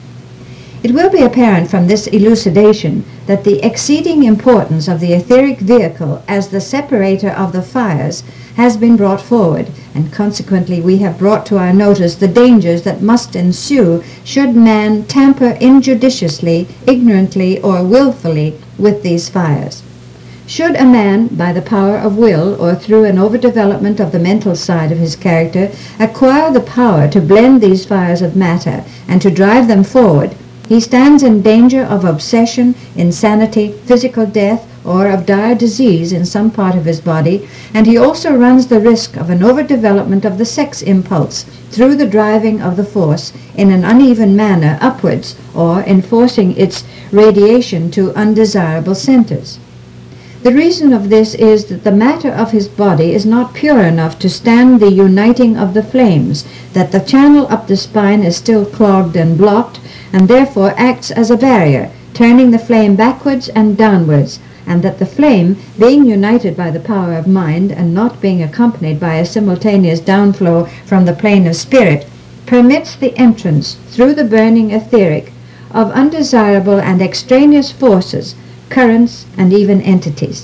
It will be apparent from this elucidation that the exceeding importance of the etheric vehicle as the separator of the fires has been brought forward, and consequently we have brought to our notice the dangers that must ensue should man tamper injudiciously, ignorantly, or willfully with these fires. Should a man, by the power of will or through an overdevelopment of the mental side of his character, acquire the power to blend these fires of matter and to drive them forward, he stands in danger of obsession, insanity, physical death, or of dire disease in some part of his body, and he also runs the risk of an overdevelopment of the sex impulse through the driving of the force in an uneven manner upwards, or in forcing its radiation to undesirable centers. The reason of this is that the matter of his body is not pure enough to stand the uniting of the flames, that the channel up the spine is still clogged and blocked, and therefore acts as a barrier, turning the flame backwards and downwards, and that the flame, being united by the power of mind and not being accompanied by a simultaneous downflow from the plane of spirit, permits the entrance through the burning etheric of undesirable and extraneous forces, currents, and even entities.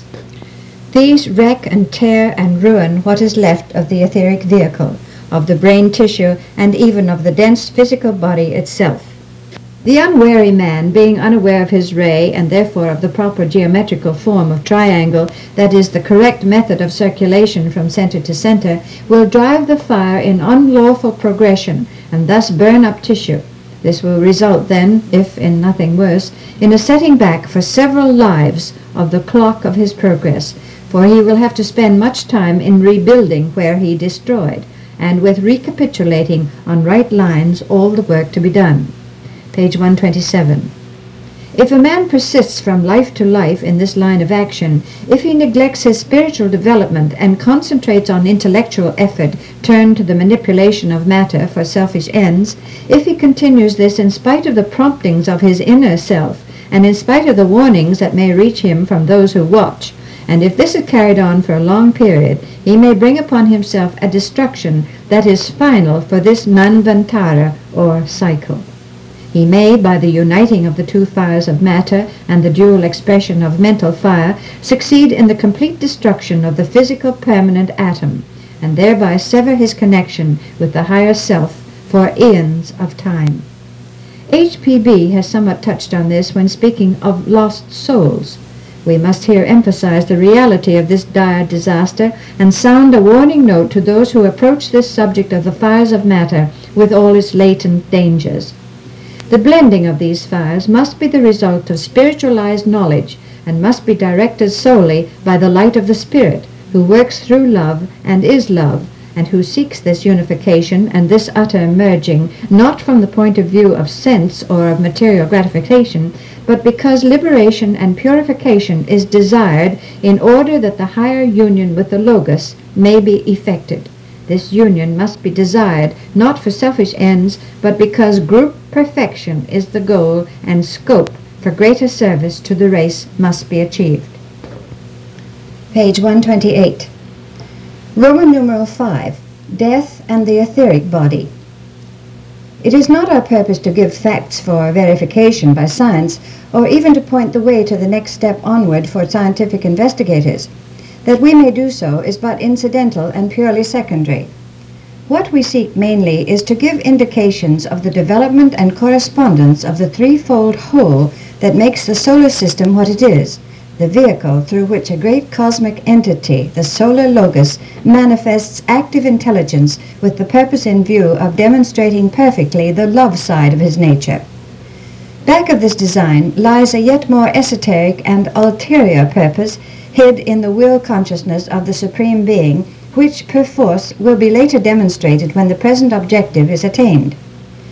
These wreck and tear and ruin what is left of the etheric vehicle, of the brain tissue, and even of the dense physical body itself. The unwary man, being unaware of his ray, and therefore of the proper geometrical form of triangle, that is, the correct method of circulation from center to center, will drive the fire in unlawful progression, and thus burn up tissue. This will result then, if in nothing worse, in a setting back for several lives of the clock of his progress, for he will have to spend much time in rebuilding where he destroyed, and with recapitulating on right lines all the work to be done. Page one twenty-seven. If a man persists from life to life in this line of action, if he neglects his spiritual development and concentrates on intellectual effort turned to the manipulation of matter for selfish ends, if he continues this in spite of the promptings of his inner self, and in spite of the warnings that may reach him from those who watch, and if this is carried on for a long period, he may bring upon himself a destruction that is final for this manvantara, or cycle. He may, by the uniting of the two fires of matter and the dual expression of mental fire, succeed in the complete destruction of the physical permanent atom, and thereby sever his connection with the higher self for eons of time. H P B has somewhat touched on this when speaking of lost souls. We must here emphasize the reality of this dire disaster and sound a warning note to those who approach this subject of the fires of matter with all its latent dangers. The blending of these fires must be the result of spiritualized knowledge, and must be directed solely by the light of the Spirit, who works through love and is love, and who seeks this unification and this utter merging, not from the point of view of sense or of material gratification, but because liberation and purification is desired in order that the higher union with the Logos may be effected. This union must be desired not for selfish ends, but because group perfection is the goal and scope for greater service to the race must be achieved. Page one twenty-eight. Roman numeral five, Death and the Etheric Body. It is not our purpose to give facts for verification by science, or even to point the way to the next step onward for scientific investigators. That we may do so is but incidental and purely secondary. What we seek mainly is to give indications of the development and correspondence of the threefold whole that makes the solar system what it is, the vehicle through which a great cosmic entity, the solar Logos, manifests active intelligence with the purpose in view of demonstrating perfectly the love side of his nature. Back of this design lies a yet more esoteric and ulterior purpose hid in the will consciousness of the Supreme Being, which perforce will be later demonstrated when the present objective is attained.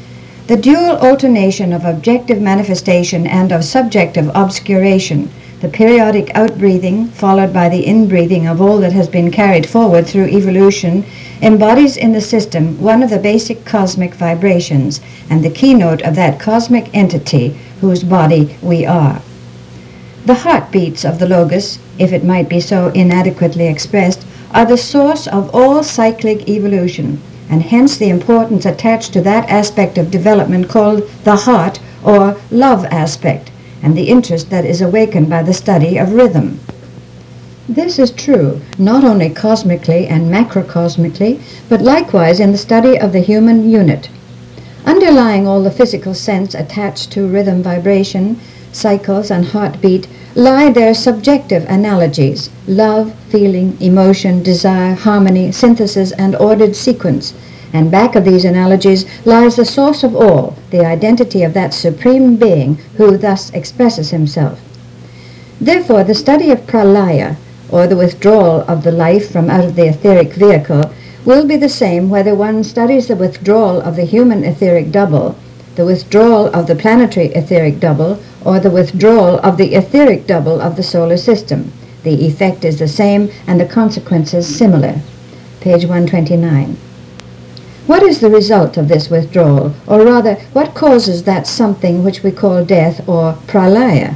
The dual alternation of objective manifestation and of subjective obscuration, the periodic outbreathing followed by the inbreathing of all that has been carried forward through evolution, embodies in the system one of the basic cosmic vibrations and the keynote of that cosmic entity whose body we are. The heartbeats of the Logos, if it might be so inadequately expressed, are the source of all cyclic evolution, and hence the importance attached to that aspect of development called the heart or love aspect, and the interest that is awakened by the study of rhythm. This is true not only cosmically and macrocosmically, but likewise in the study of the human unit. Underlying all the physical sense attached to rhythm, vibration, cycles, and heartbeat lie their subjective analogies: love, feeling, emotion, desire, harmony, synthesis, and ordered sequence. And back of these analogies lies the source of all, the identity of that supreme being who thus expresses himself. Therefore, the study of pralaya, or the withdrawal of the life from out of the etheric vehicle, will be the same whether one studies the withdrawal of the human etheric double, the withdrawal of the planetary etheric double, or the withdrawal of the etheric double of the solar system. The effect is the same and the consequences similar. Page one twenty-nine. What is the result of this withdrawal, or rather, what causes that something which we call death or pralaya?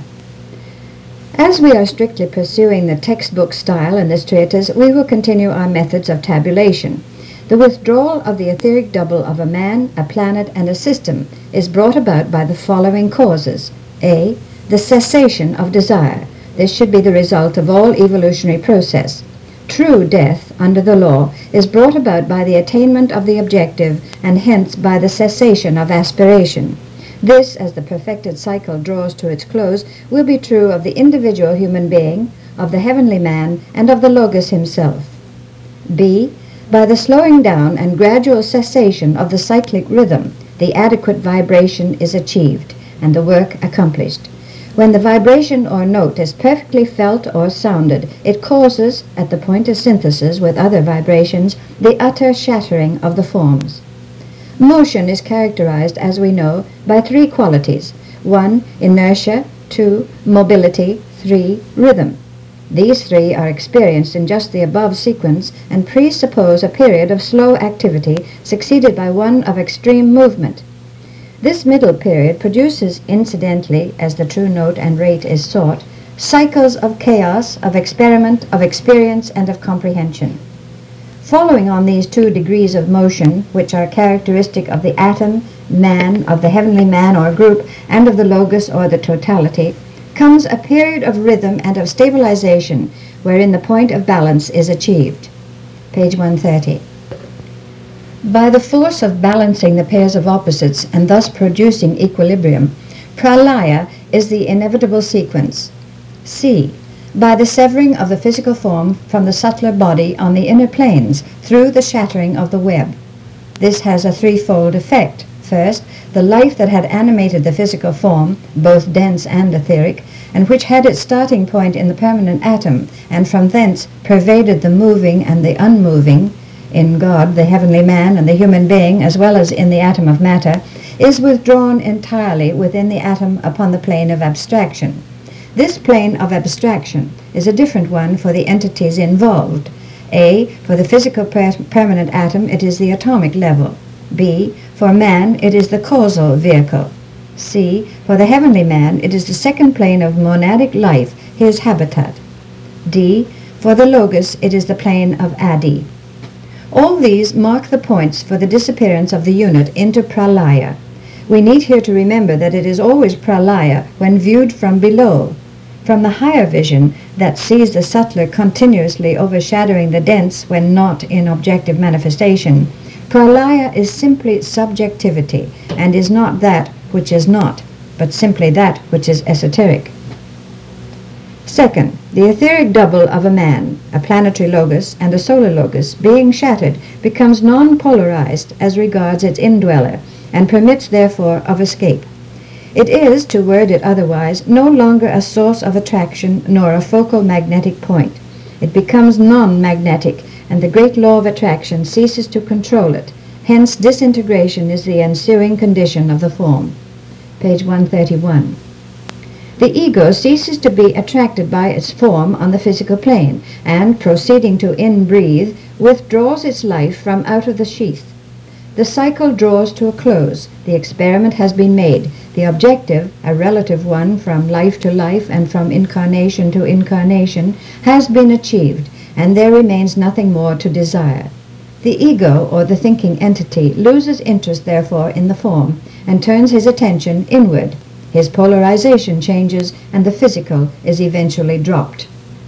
As we are strictly pursuing the textbook style in this treatise, we will continue our methods of tabulation. The withdrawal of the etheric double of a man, a planet, and a system is brought about by the following causes. A. The cessation of desire. This should be the result of all evolutionary process. True death, under the law, is brought about by the attainment of the objective, and hence by the cessation of aspiration. This, as the perfected cycle draws to its close, will be true of the individual human being, of the heavenly man, and of the Logos himself. B. By the slowing down and gradual cessation of the cyclic rhythm, the adequate vibration is achieved, and the work accomplished. When the vibration or note is perfectly felt or sounded, it causes, at the point of synthesis with other vibrations, the utter shattering of the forms. Motion is characterized, as we know, by three qualities: one, inertia; two, mobility; three, rhythm. These three are experienced in just the above sequence and presuppose a period of slow activity succeeded by one of extreme movement. This middle period produces, incidentally, as the true note and rate is sought, cycles of chaos, of experiment, of experience, and of comprehension. Following on these two degrees of motion, which are characteristic of the atom, man, of the heavenly man or group, and of the Logos or the totality, comes a period of rhythm and of stabilization, wherein the point of balance is achieved. Page one thirty. By the force of balancing the pairs of opposites and thus producing equilibrium, pralaya is the inevitable sequence. C. By the severing of the physical form from the subtler body on the inner planes through the shattering of the web. This has a threefold effect. First, the life that had animated the physical form, both dense and etheric, and which had its starting point in the permanent atom, and from thence pervaded the moving and the unmoving, in God, the heavenly man, and the human being, as well as in the atom of matter, is withdrawn entirely within the atom upon the plane of abstraction. This plane of abstraction is a different one for the entities involved. A. For the physical per permanent atom, it is the atomic level. B. For man, it is the causal vehicle. C. For the heavenly man, it is the second plane of monadic life, his habitat. D. For the Logos, it is the plane of Adi. All these mark the points for the disappearance of the unit into pralaya. We need here to remember that it is always pralaya when viewed from below. From the higher vision that sees the subtler continuously overshadowing the dense when not in objective manifestation, pralaya is simply subjectivity and is not that which is not, but simply that which is esoteric. Second, the etheric double of a man, a planetary Logos and a solar Logos, being shattered, becomes non-polarized as regards its indweller, and permits therefore of escape. It is, to word it otherwise, no longer a source of attraction nor a focal magnetic point. It becomes non-magnetic, and the great law of attraction ceases to control it. Hence, disintegration is the ensuing condition of the form. Page one thirty-one. The ego ceases to be attracted by its form on the physical plane, and, proceeding to in-breathe, withdraws its life from out of the sheath. The cycle draws to a close. The experiment has been made. The objective, a relative one from life to life and from incarnation to incarnation, has been achieved, and there remains nothing more to desire. The ego, or the thinking entity, loses interest, therefore, in the form, and turns his attention inward. His polarization changes, and the physical is eventually dropped.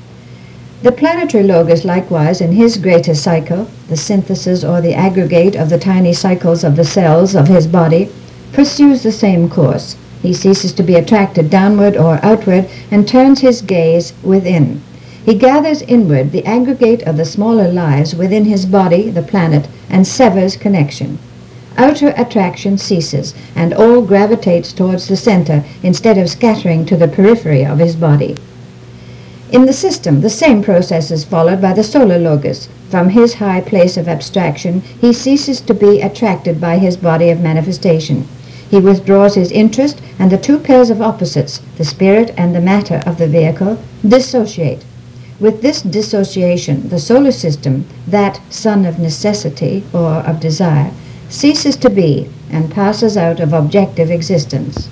The planetary logos, likewise, in his greater cycle, the synthesis or the aggregate of the tiny cycles of the cells of his body, pursues the same course. He ceases to be attracted downward or outward, and turns his gaze within. He gathers inward the aggregate of the smaller lives within his body, the planet, and severs connection. Outer attraction ceases, and all gravitates towards the center instead of scattering to the periphery of his body. In the system, the same process is followed by the solar logos. From his high place of abstraction, he ceases to be attracted by his body of manifestation. He withdraws his interest, and the two pairs of opposites, the spirit and the matter of the vehicle, dissociate. With this dissociation, the solar system, that sun of necessity or of desire, ceases to be and passes out of objective existence.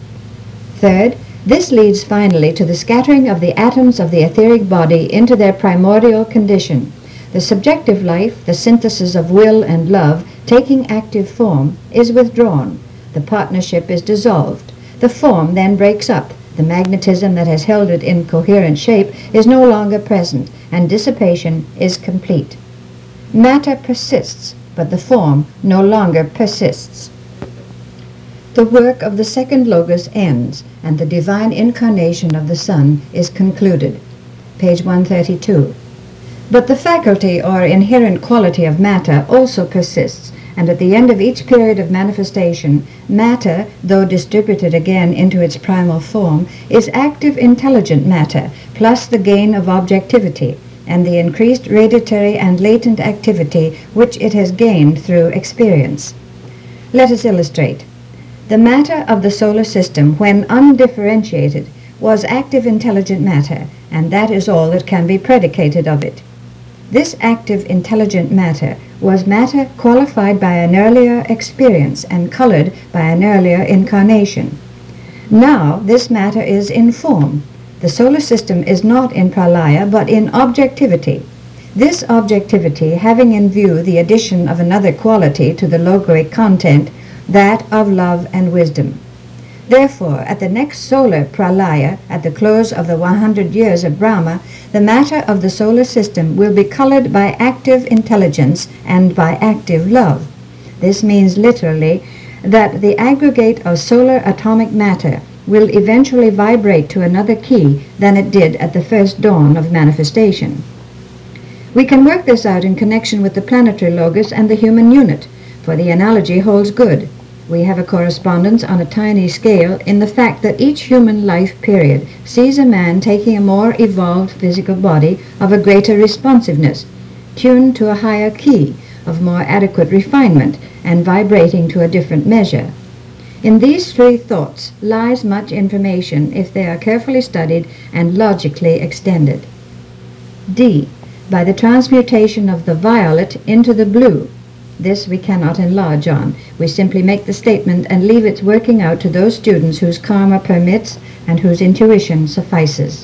Third, this leads finally to the scattering of the atoms of the etheric body into their primordial condition. The subjective life, the synthesis of will and love, taking active form, is withdrawn. The partnership is dissolved. The form then breaks up. The magnetism that has held it in coherent shape is no longer present, and dissipation is complete. Matter persists, but the form no longer persists. The work of the second logos ends, and the divine incarnation of the Son is concluded. Page one thirty-two. But the faculty or inherent quality of matter also persists, and at the end of each period of manifestation, matter, though distributed again into its primal form, is active intelligent matter, plus the gain of objectivity, and the increased radiatory and latent activity which it has gained through experience. Let us illustrate. The matter of the solar system, when undifferentiated, was active intelligent matter, and that is all that can be predicated of it. This active intelligent matter was matter qualified by an earlier experience and colored by an earlier incarnation. Now this matter is in form. The solar system is not in pralaya, but in objectivity. This objectivity having in view the addition of another quality to the logoic content, that of love and wisdom. Therefore, at the next solar pralaya, at the close of the one hundred years of Brahma, the matter of the solar system will be colored by active intelligence and by active love. This means literally that the aggregate of solar atomic matter will eventually vibrate to another key than it did at the first dawn of manifestation. We can work this out in connection with the planetary logos and the human unit, for the analogy holds good. We have a correspondence on a tiny scale in the fact that each human life period sees a man taking a more evolved physical body of a greater responsiveness, tuned to a higher key, of more adequate refinement, and vibrating to a different measure. In these three thoughts lies much information if they are carefully studied and logically extended. D. By the transmutation of the violet into the blue. This we cannot enlarge on. We simply make the statement and leave its working out to those students whose karma permits and whose intuition suffices.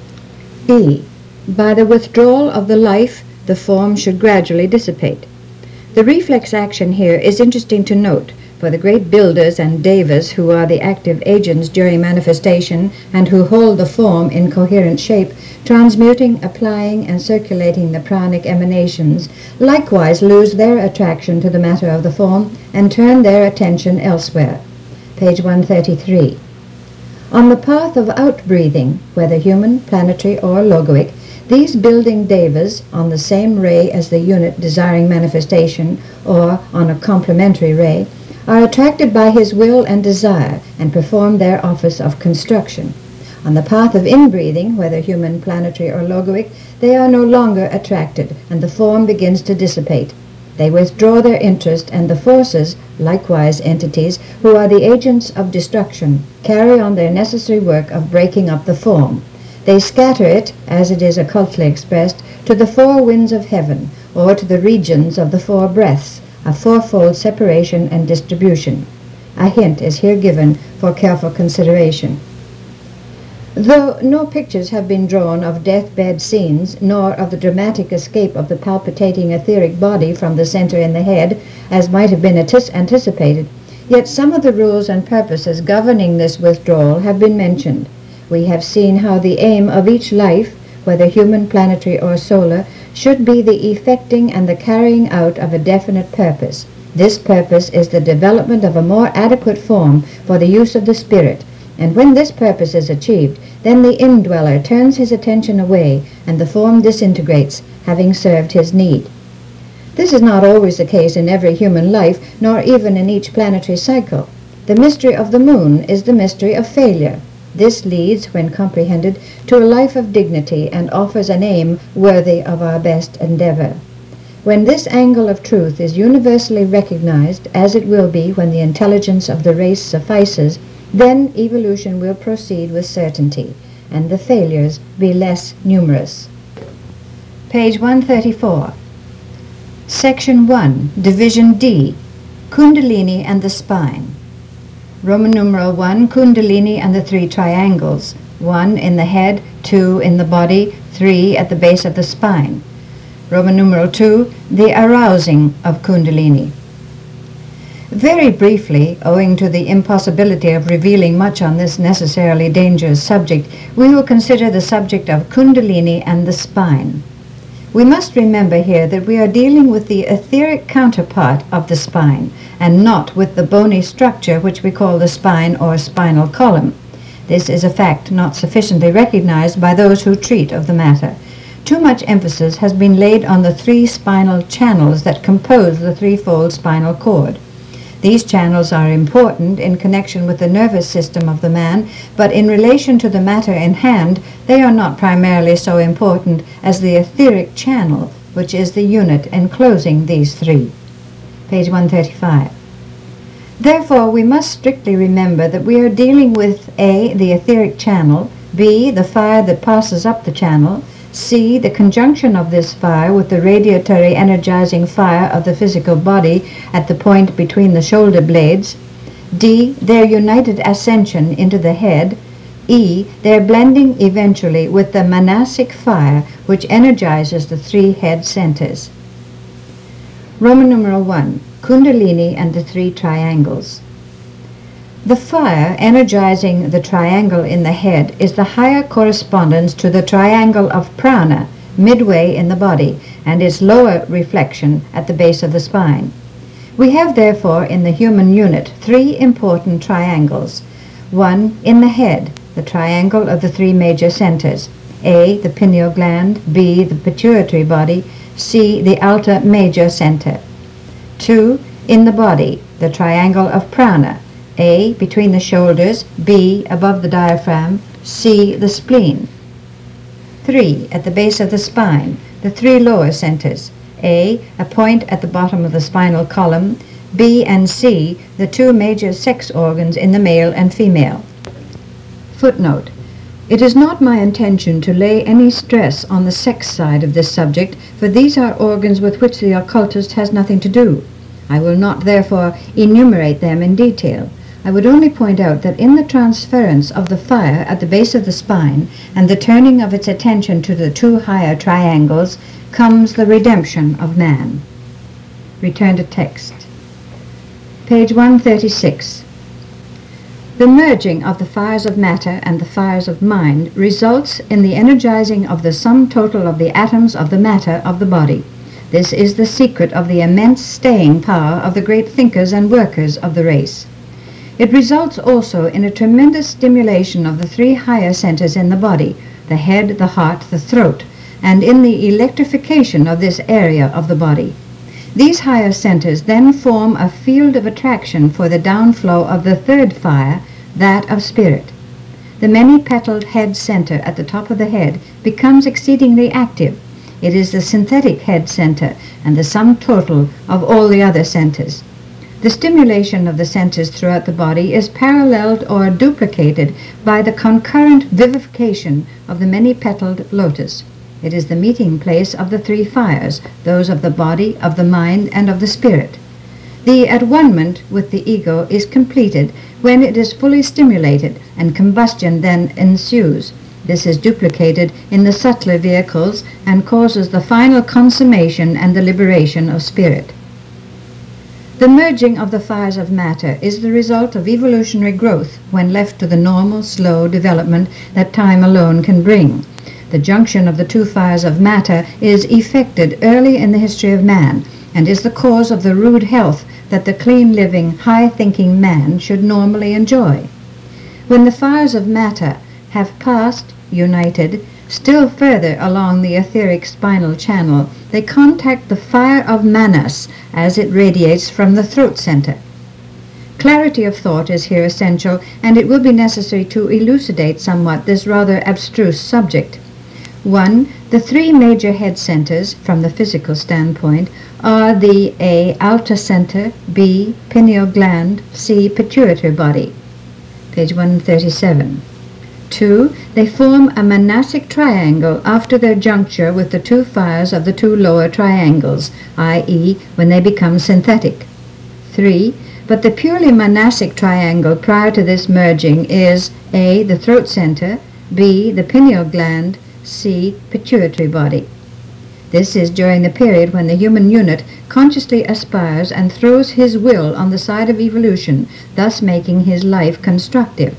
E. By the withdrawal of the life, the form should gradually dissipate. The reflex action here is interesting to note, for the great builders and devas who are the active agents during manifestation and who hold the form in coherent shape, transmuting, applying, and circulating the pranic emanations, likewise lose their attraction to the matter of the form and turn their attention elsewhere. Page one thirty-three. On the path of outbreathing, whether human, planetary, or logoic, these building devas, on the same ray as the unit desiring manifestation, or on a complementary ray, are attracted by his will and desire and perform their office of construction. On the path of inbreathing, whether human, planetary, or logoic, they are no longer attracted, and the form begins to dissipate. They withdraw their interest, and the forces, likewise entities, who are the agents of destruction, carry on their necessary work of breaking up the form. They scatter it, as it is occultly expressed, to the four winds of heaven, or to the regions of the four breaths, a fourfold separation and distribution. A hint is here given for careful consideration. Though no pictures have been drawn of deathbed scenes, nor of the dramatic escape of the palpitating etheric body from the center in the head, as might have been anticipated, yet some of the rules and purposes governing this withdrawal have been mentioned. We have seen how the aim of each life, whether human, planetary, or solar, should be the effecting and the carrying out of a definite purpose. This purpose is the development of a more adequate form for the use of the spirit, and when this purpose is achieved, then the indweller turns his attention away, and the form disintegrates, having served his need. This is not always the case in every human life, nor even in each planetary cycle. The mystery of the moon is the mystery of failure. This leads, when comprehended, to a life of dignity, and offers an aim worthy of our best endeavor. When this angle of truth is universally recognized, as it will be when the intelligence of the race suffices, then evolution will proceed with certainty, and the failures be less numerous. Page one thirty-four. Section one, Division D, Kundalini and the Spine. Roman numeral one, Kundalini and the three triangles, one in the head, two in the body, three at the base of the spine. Roman numeral two, the arousing of Kundalini. Very briefly, owing to the impossibility of revealing much on this necessarily dangerous subject, we will consider the subject of Kundalini and the spine. We must remember here that we are dealing with the etheric counterpart of the spine, and not with the bony structure which we call the spine or spinal column. This is a fact not sufficiently recognized by those who treat of the matter. Too much emphasis has been laid on the three spinal channels that compose the threefold spinal cord. These channels are important in connection with the nervous system of the man, but in relation to the matter in hand, they are not primarily so important as the etheric channel, which is the unit enclosing these three. Page one thirty-five. Therefore, we must strictly remember that we are dealing with A, the etheric channel, B, the fire that passes up the channel, C, the conjunction of this fire with the radiatory energizing fire of the physical body at the point between the shoulder blades, D, their united ascension into the head, E, their blending eventually with the manasic fire which energizes the three head centers. Roman numeral one, Kundalini and the three triangles. The fire energizing the triangle in the head is the higher correspondence to the triangle of prana, midway in the body, and its lower reflection at the base of the spine. We have therefore in the human unit three important triangles. One in the head, the triangle of the three major centers, A, the pineal gland, B, the pituitary body, C, the alta major center. Two, in the body, the triangle of prana, A, between the shoulders, B, above the diaphragm, C, the spleen. Three, at the base of the spine, the three lower centers, A, a point at the bottom of the spinal column, B and C, the two major sex organs in the male and female. Footnote. It is not my intention to lay any stress on the sex side of this subject, for these are organs with which the occultist has nothing to do. I will not, therefore, enumerate them in detail. I would only point out that in the transference of the fire at the base of the spine and the turning of its attention to the two higher triangles comes the redemption of man. Return to text. Page one thirty-six. The merging of the fires of matter and the fires of mind results in the energizing of the sum total of the atoms of the matter of the body. This is the secret of the immense staying power of the great thinkers and workers of the race. It results also in a tremendous stimulation of the three higher centers in the body, the head, the heart, the throat, and in the electrification of this area of the body. These higher centers then form a field of attraction for the downflow of the third fire, that of spirit. The many-petaled head center at the top of the head becomes exceedingly active. It is the synthetic head center and the sum total of all the other centers. The stimulation of the centers throughout the body is paralleled or duplicated by the concurrent vivification of the many-petaled lotus. It is the meeting place of the three fires, those of the body, of the mind, and of the spirit. The at-one-ment with the ego is completed when it is fully stimulated, and combustion then ensues. This is duplicated in the subtler vehicles and causes the final consummation and the liberation of spirit. The merging of the fires of matter is the result of evolutionary growth when left to the normal, slow development that time alone can bring. The junction of the two fires of matter is effected early in the history of man, and is the cause of the rude health that the clean-living, high-thinking man should normally enjoy. When the fires of matter have passed, united, still further along the etheric spinal channel, they contact the fire of Manas as it radiates from the throat center. Clarity of thought is here essential, and it will be necessary to elucidate somewhat this rather abstruse subject. One, the three major head centers, from the physical standpoint, are the A. outer center, B. pineal gland, C. pituitary body. Page one thirty-seven. Two, they form a monastic triangle after their juncture with the two fires of the two lower triangles, that is, when they become synthetic. Three, but the purely monastic triangle prior to this merging is A. the throat center, B. the pineal gland, C. pituitary body. This is during the period when the human unit consciously aspires and throws his will on the side of evolution, thus making his life constructive.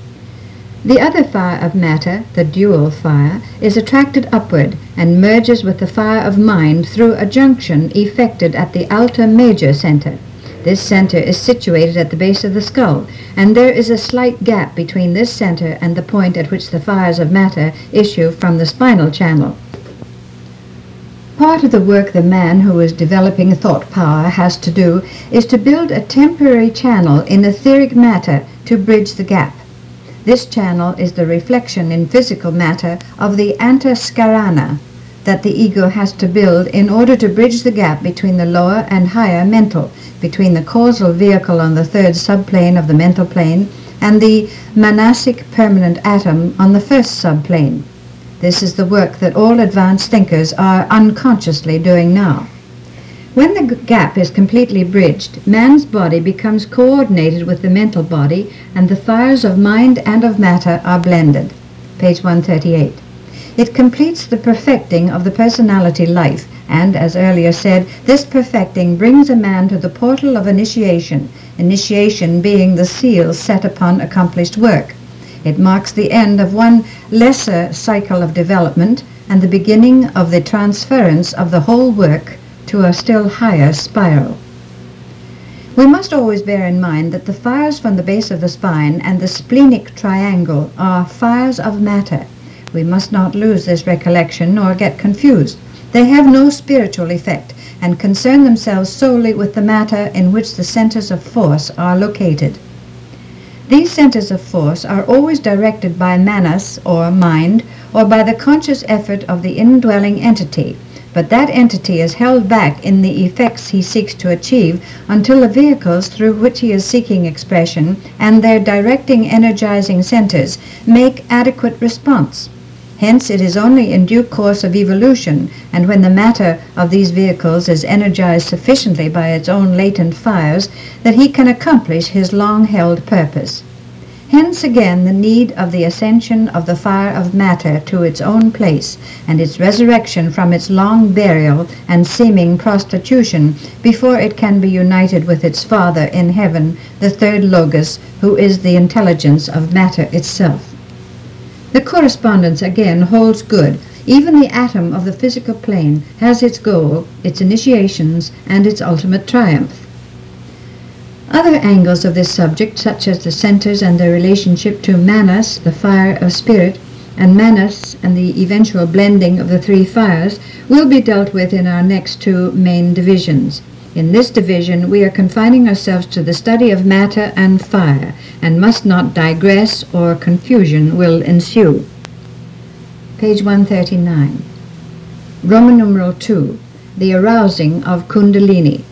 The other fire of matter, the dual fire, is attracted upward and merges with the fire of mind through a junction effected at the outer major center. This center is situated at the base of the skull, and there is a slight gap between this center and the point at which the fires of matter issue from the spinal channel. Part of the work the man who is developing thought power has to do is to build a temporary channel in etheric matter to bridge the gap. This channel is the reflection in physical matter of the antaskarana that the ego has to build in order to bridge the gap between the lower and higher mental, between the causal vehicle on the third subplane of the mental plane and the manasic permanent atom on the first subplane. This is the work that all advanced thinkers are unconsciously doing now. When the gap is completely bridged, man's body becomes coordinated with the mental body, and the fires of mind and of matter are blended. Page one thirty-eight. It completes the perfecting of the personality life, and, as earlier said, this perfecting brings a man to the portal of initiation, initiation being the seal set upon accomplished work. It marks the end of one lesser cycle of development and the beginning of the transference of the whole work to a still higher spiral. We must always bear in mind that the fires from the base of the spine and the splenic triangle are fires of matter. We must not lose this recollection nor get confused. They have no spiritual effect and concern themselves solely with the matter in which the centers of force are located. These centers of force are always directed by manas, or mind, or by the conscious effort of the indwelling entity, but that entity is held back in the effects he seeks to achieve until the vehicles through which he is seeking expression and their directing energizing centers make adequate response. Hence it is only in due course of evolution, and when the matter of these vehicles is energized sufficiently by its own latent fires, that he can accomplish his long-held purpose. Hence again the need of the ascension of the fire of matter to its own place, and its resurrection from its long burial and seeming prostitution before it can be united with its Father in heaven, the third Logos, who is the intelligence of matter itself. The correspondence again holds good. Even the atom of the physical plane has its goal, its initiations, and its ultimate triumph. Other angles of this subject, such as the centers and their relationship to Manas, the fire of spirit, and Manas and the eventual blending of the three fires, will be dealt with in our next two main divisions. In this division we are confining ourselves to the study of matter and fire, and must not digress or confusion will ensue. Page one thirty-nine. Roman numeral two, the arousing of Kundalini.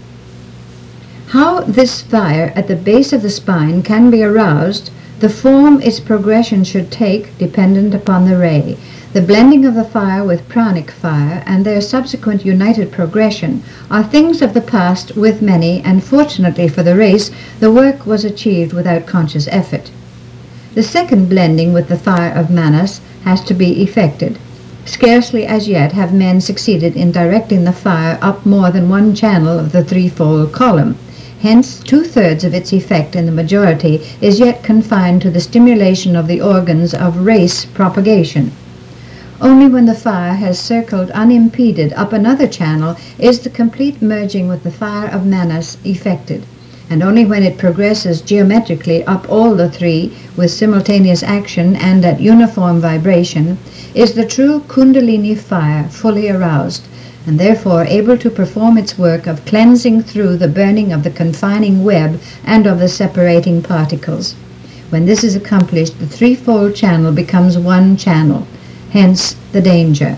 How this fire at the base of the spine can be aroused, the form its progression should take, dependent upon the ray. The blending of the fire with pranic fire and their subsequent united progression are things of the past with many, and fortunately for the race, the work was achieved without conscious effort. The second blending with the fire of Manas has to be effected. Scarcely as yet have men succeeded in directing the fire up more than one channel of the threefold column. Hence, two-thirds of its effect in the majority is yet confined to the stimulation of the organs of race propagation. Only when the fire has circled unimpeded up another channel is the complete merging with the fire of Manas effected, and only when it progresses geometrically up all the three with simultaneous action and at uniform vibration is the true Kundalini fire fully aroused, and therefore able to perform its work of cleansing through the burning of the confining web and of the separating particles. When this is accomplished, the threefold channel becomes one channel. Hence the danger.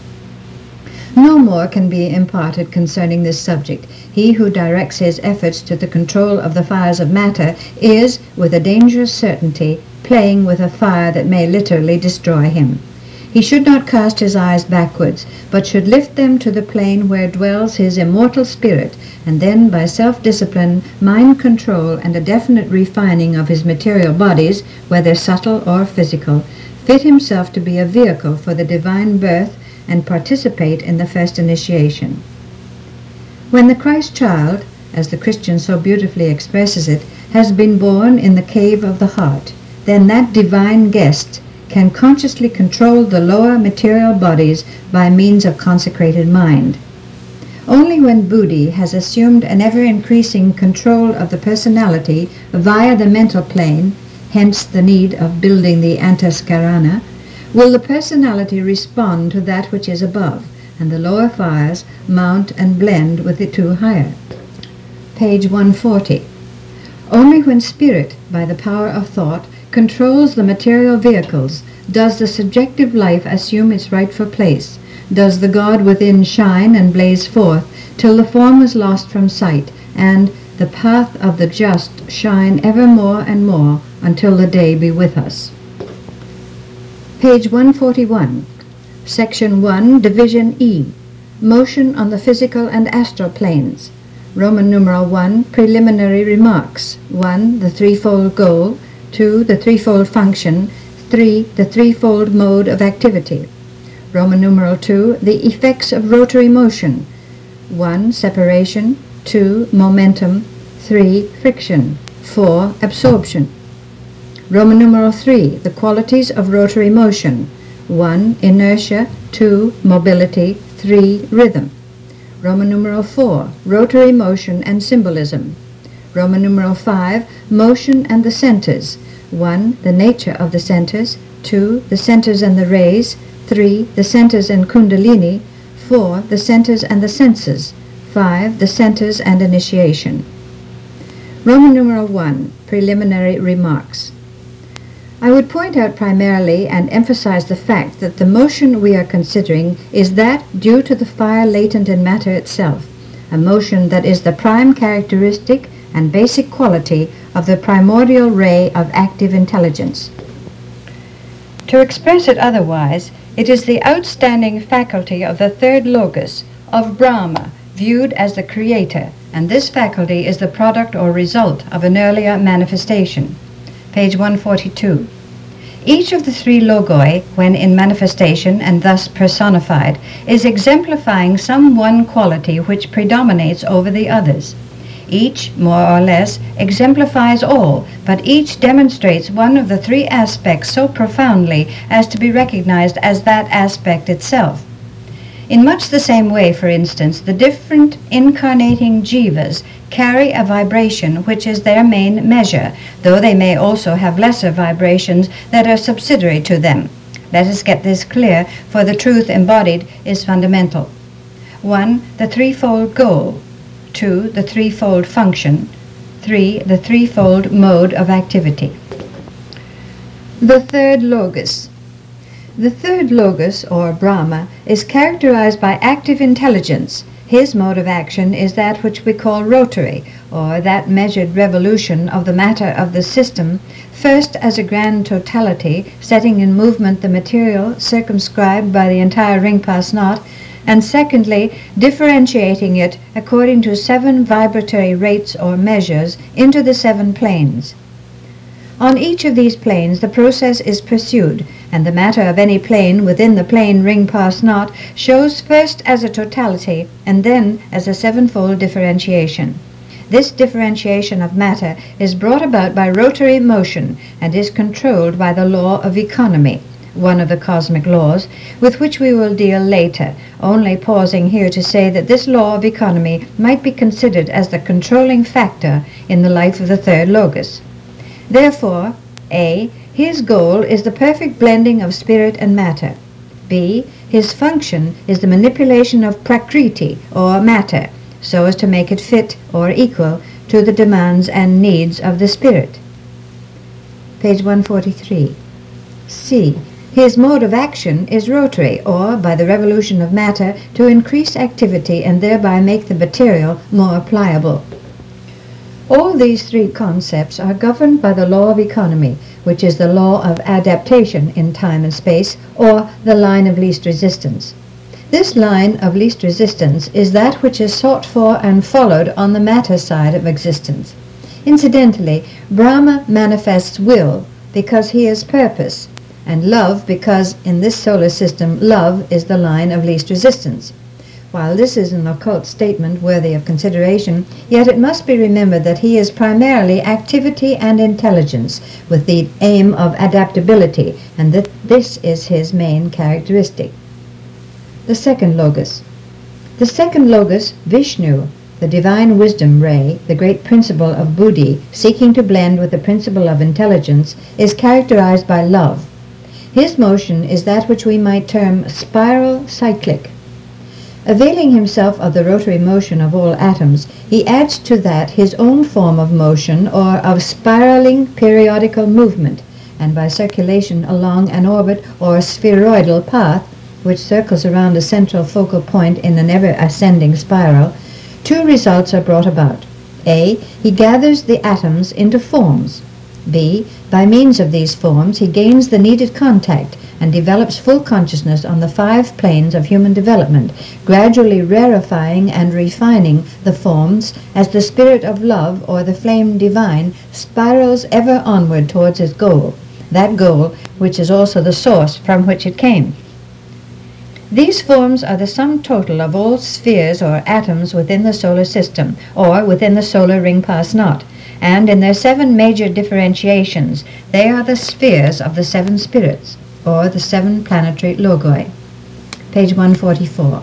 No more can be imparted concerning this subject. He who directs his efforts to the control of the fires of matter is, with a dangerous certainty, playing with a fire that may literally destroy him. He should not cast his eyes backwards, but should lift them to the plane where dwells his immortal spirit, and then by self-discipline, mind-control, and a definite refining of his material bodies, whether subtle or physical, fit himself to be a vehicle for the divine birth and participate in the first initiation. When the Christ child, as the Christian so beautifully expresses it, has been born in the cave of the heart, then that divine guest can consciously control the lower material bodies by means of consecrated mind. Only when Buddhi has assumed an ever-increasing control of the personality via the mental plane, hence the need of building the antaskarana, will the personality respond to that which is above, and the lower fires mount and blend with the two higher. Page one forty. Only when spirit, by the power of thought, controls the material vehicles, does the subjective life assume its rightful place, does the God within shine and blaze forth, till the form is lost from sight, and the path of the just shine ever more and more, until the day be with us. Page one forty-one. Section one, Division E. Motion on the physical and astral planes. Roman numeral one, Preliminary remarks. one. The threefold goal. two. The threefold function. three. The threefold mode of activity. Roman numeral two, The effects of rotary motion. one. Separation. two. Momentum. three. Friction. four. Absorption. Roman numeral three, the qualities of rotary motion. one. Inertia. two. Mobility. three. Rhythm. Roman numeral four, rotary motion and symbolism. Roman numeral five, motion and the centers. one. The nature of the centers. two. The centers and the rays. three. The centers and Kundalini. four. The centers and the senses. five. The centers and initiation. Roman numeral one, preliminary remarks. I would point out primarily and emphasize the fact that the motion we are considering is that due to the fire latent in matter itself, a motion that is the prime characteristic and basic quality of the primordial ray of active intelligence. To express it otherwise, it is the outstanding faculty of the third logos, of Brahma, viewed as the creator, and this faculty is the product or result of an earlier manifestation. Page one forty-two. Each of the three logoi, when in manifestation and thus personified, is exemplifying some one quality which predominates over the others. Each, more or less, exemplifies all, but each demonstrates one of the three aspects so profoundly as to be recognized as that aspect itself. In much the same way, for instance, the different incarnating jivas carry a vibration which is their main measure, though they may also have lesser vibrations that are subsidiary to them. Let us get this clear, for the truth embodied is fundamental. one. The threefold goal. two. The threefold function. three. The threefold mode of activity. The third logos. The third logos, or Brahma, is characterized by active intelligence. His mode of action is that which we call rotary, or that measured revolution of the matter of the system, first as a grand totality, setting in movement the material circumscribed by the entire ring-pass knot, and secondly, differentiating it according to seven vibratory rates or measures into the seven planes. On each of these planes the process is pursued, and the matter of any plane within the plane ring-pass knot shows first as a totality and then as a sevenfold differentiation. This differentiation of matter is brought about by rotary motion and is controlled by the law of economy, one of the cosmic laws, with which we will deal later, only pausing here to say that this law of economy might be considered as the controlling factor in the life of the third logos. Therefore, A. His goal is the perfect blending of spirit and matter. B. His function is the manipulation of prakriti, or matter, so as to make it fit or equal to the demands and needs of the spirit. Page one forty-three. C. His mode of action is rotary, or by the revolution of matter to increase activity and thereby make the material more pliable. All these three concepts are governed by the law of economy, which is the law of adaptation in time and space, or the line of least resistance. This line of least resistance is that which is sought for and followed on the matter side of existence. Incidentally, Brahma manifests will because he is purpose, and love because in this solar system love is the line of least resistance. While this is an occult statement worthy of consideration, yet it must be remembered that he is primarily activity and intelligence, with the aim of adaptability, and that this is his main characteristic. The second logos. The second logos, Vishnu, the divine wisdom ray, the great principle of buddhi, seeking to blend with the principle of intelligence, is characterized by love. His motion is that which we might term spiral cyclic. Availing himself of the rotary motion of all atoms, he adds to that his own form of motion, or of spiraling periodical movement, and by circulation along an orbit or spheroidal path, which circles around a central focal point in an ever-ascending spiral, two results are brought about. A. He gathers the atoms into forms. B. By means of these forms, he gains the needed contact and develops full consciousness on the five planes of human development, gradually rarefying and refining the forms as the spirit of love, or the flame divine, spirals ever onward towards its goal, that goal which is also the source from which it came. These forms are the sum total of all spheres or atoms within the solar system, or within the solar ring-pass knot, and in their seven major differentiations, they are the spheres of the seven spirits, or the seven planetary logoi. Page one forty-four.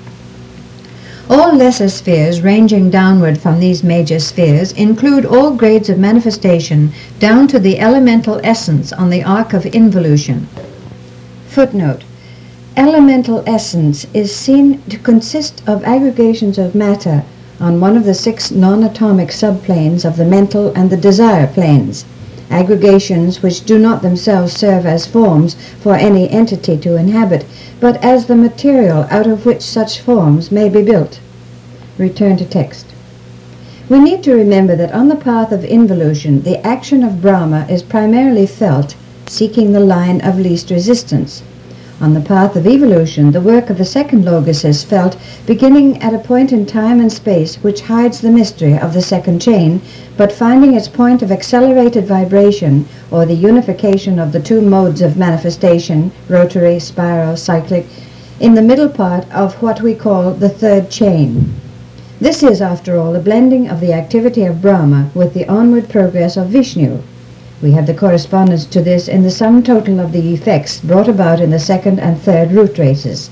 All lesser spheres ranging downward from these major spheres include all grades of manifestation down to the elemental essence on the arc of involution. Footnote. Elemental essence is seen to consist of aggregations of matter on one of the six non-atomic subplanes of the mental and the desire planes, aggregations which do not themselves serve as forms for any entity to inhabit, but as the material out of which such forms may be built. Return to text. We need to remember that on the path of involution, the action of Brahma is primarily felt, seeking the line of least resistance. On the path of evolution, the work of the second logos is felt, beginning at a point in time and space which hides the mystery of the second chain, but finding its point of accelerated vibration, or the unification of the two modes of manifestation, rotary, spiral, cyclic, in the middle part of what we call the third chain. This is, after all, the blending of the activity of Brahma with the onward progress of Vishnu. We have the correspondence to this in the sum total of the effects brought about in the second and third root races.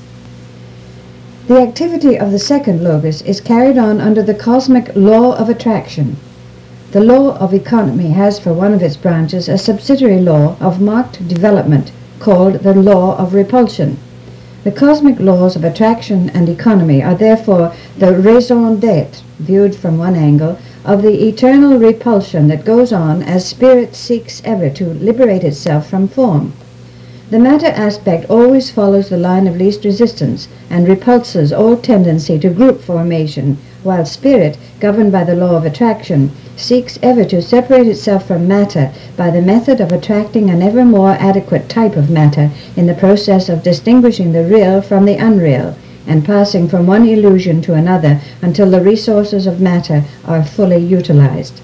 The activity of the second logos is carried on under the cosmic law of attraction. The law of economy has for one of its branches a subsidiary law of marked development called the law of repulsion. The cosmic laws of attraction and economy are therefore the raison d'etre, viewed from one angle, of the eternal repulsion that goes on as spirit seeks ever to liberate itself from form. The matter aspect always follows the line of least resistance and repulses all tendency to group formation, while spirit, governed by the law of attraction, seeks ever to separate itself from matter by the method of attracting an ever more adequate type of matter in the process of distinguishing the real from the unreal, and passing from one illusion to another until the resources of matter are fully utilized.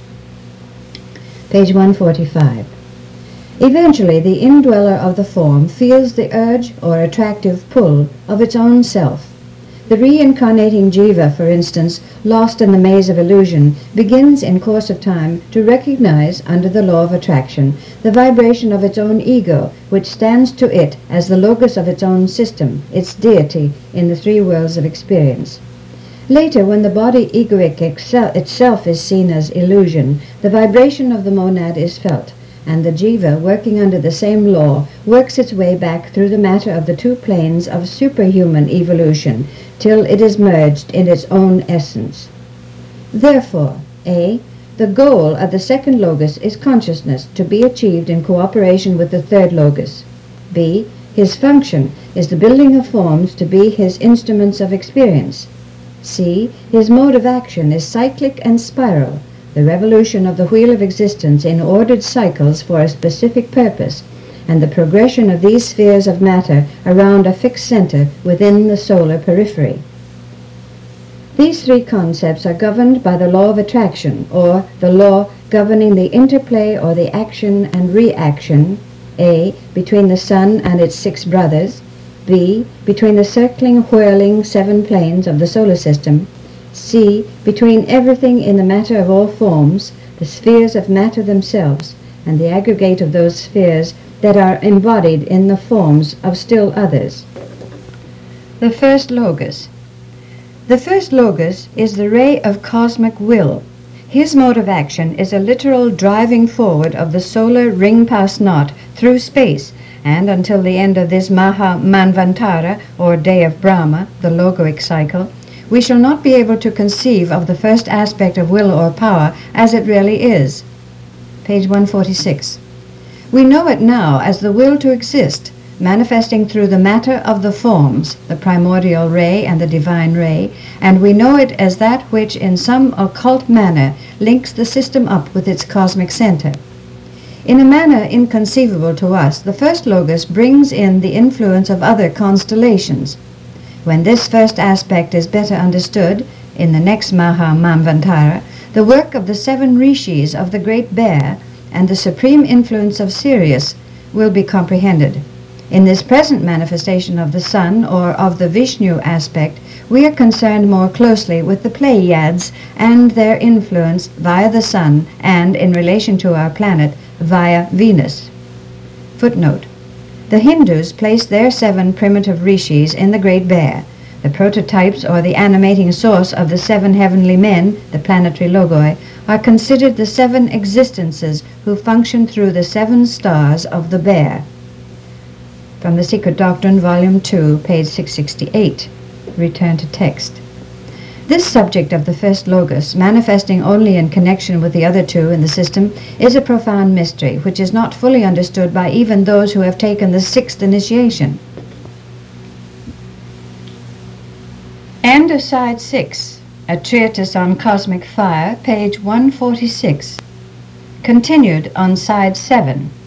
Page one forty-five. Eventually, the indweller of the form feels the urge or attractive pull of its own self. The reincarnating jiva, for instance, lost in the maze of illusion, begins in course of time to recognize, under the law of attraction, the vibration of its own ego, which stands to it as the logos of its own system, its deity, in the three worlds of experience. Later, when the body egoic itself is seen as illusion, the vibration of the monad is felt, and the jiva, working under the same law, works its way back through the matter of the two planes of superhuman evolution, till it is merged in its own essence. Therefore, A. The goal of the second logos is consciousness, to be achieved in cooperation with the third logos. B. His function is the building of forms to be his instruments of experience. C. His mode of action is cyclic and spiral, the revolution of the wheel of existence in ordered cycles for a specific purpose, and the progression of these spheres of matter around a fixed center within the solar periphery. These three concepts are governed by the law of attraction, or the law governing the interplay or the action and reaction, A. between the sun and its six brothers, B. between the circling, whirling seven planes of the solar system, C. between everything in the matter of all forms, the spheres of matter themselves, and the aggregate of those spheres that are embodied in the forms of still others. The first logos. The first logos is the ray of cosmic will. His mode of action is a literal driving forward of the solar ring-pass knot through space, and until the end of this Maha Manvantara, or Day of Brahma, the logoic cycle, we shall not be able to conceive of the first aspect of will or power as it really is. Page one forty-six. We know it now as the will to exist, manifesting through the matter of the forms, the primordial ray and the divine ray, and we know it as that which in some occult manner links the system up with its cosmic center. In a manner inconceivable to us, the first logos brings in the influence of other constellations. When this first aspect is better understood, in the next Maha Manvantara, the work of the seven rishis of the Great Bear and the supreme influence of Sirius will be comprehended. In this present manifestation of the sun, or of the Vishnu aspect, we are concerned more closely with the Pleiades and their influence via the sun and, in relation to our planet, via Venus. Footnote. The Hindus placed their seven primitive rishis in the Great Bear. The prototypes, or the animating source of the seven heavenly men, the planetary logoi, are considered the seven existences who function through the seven stars of the bear. From The Secret Doctrine, Volume two, page six sixty-eight. Return to text. This subject of the first logos, manifesting only in connection with the other two in the system, is a profound mystery, which is not fully understood by even those who have taken the sixth initiation. End of Side six, A Treatise on Cosmic Fire, page one forty-six. Continued on Side seven.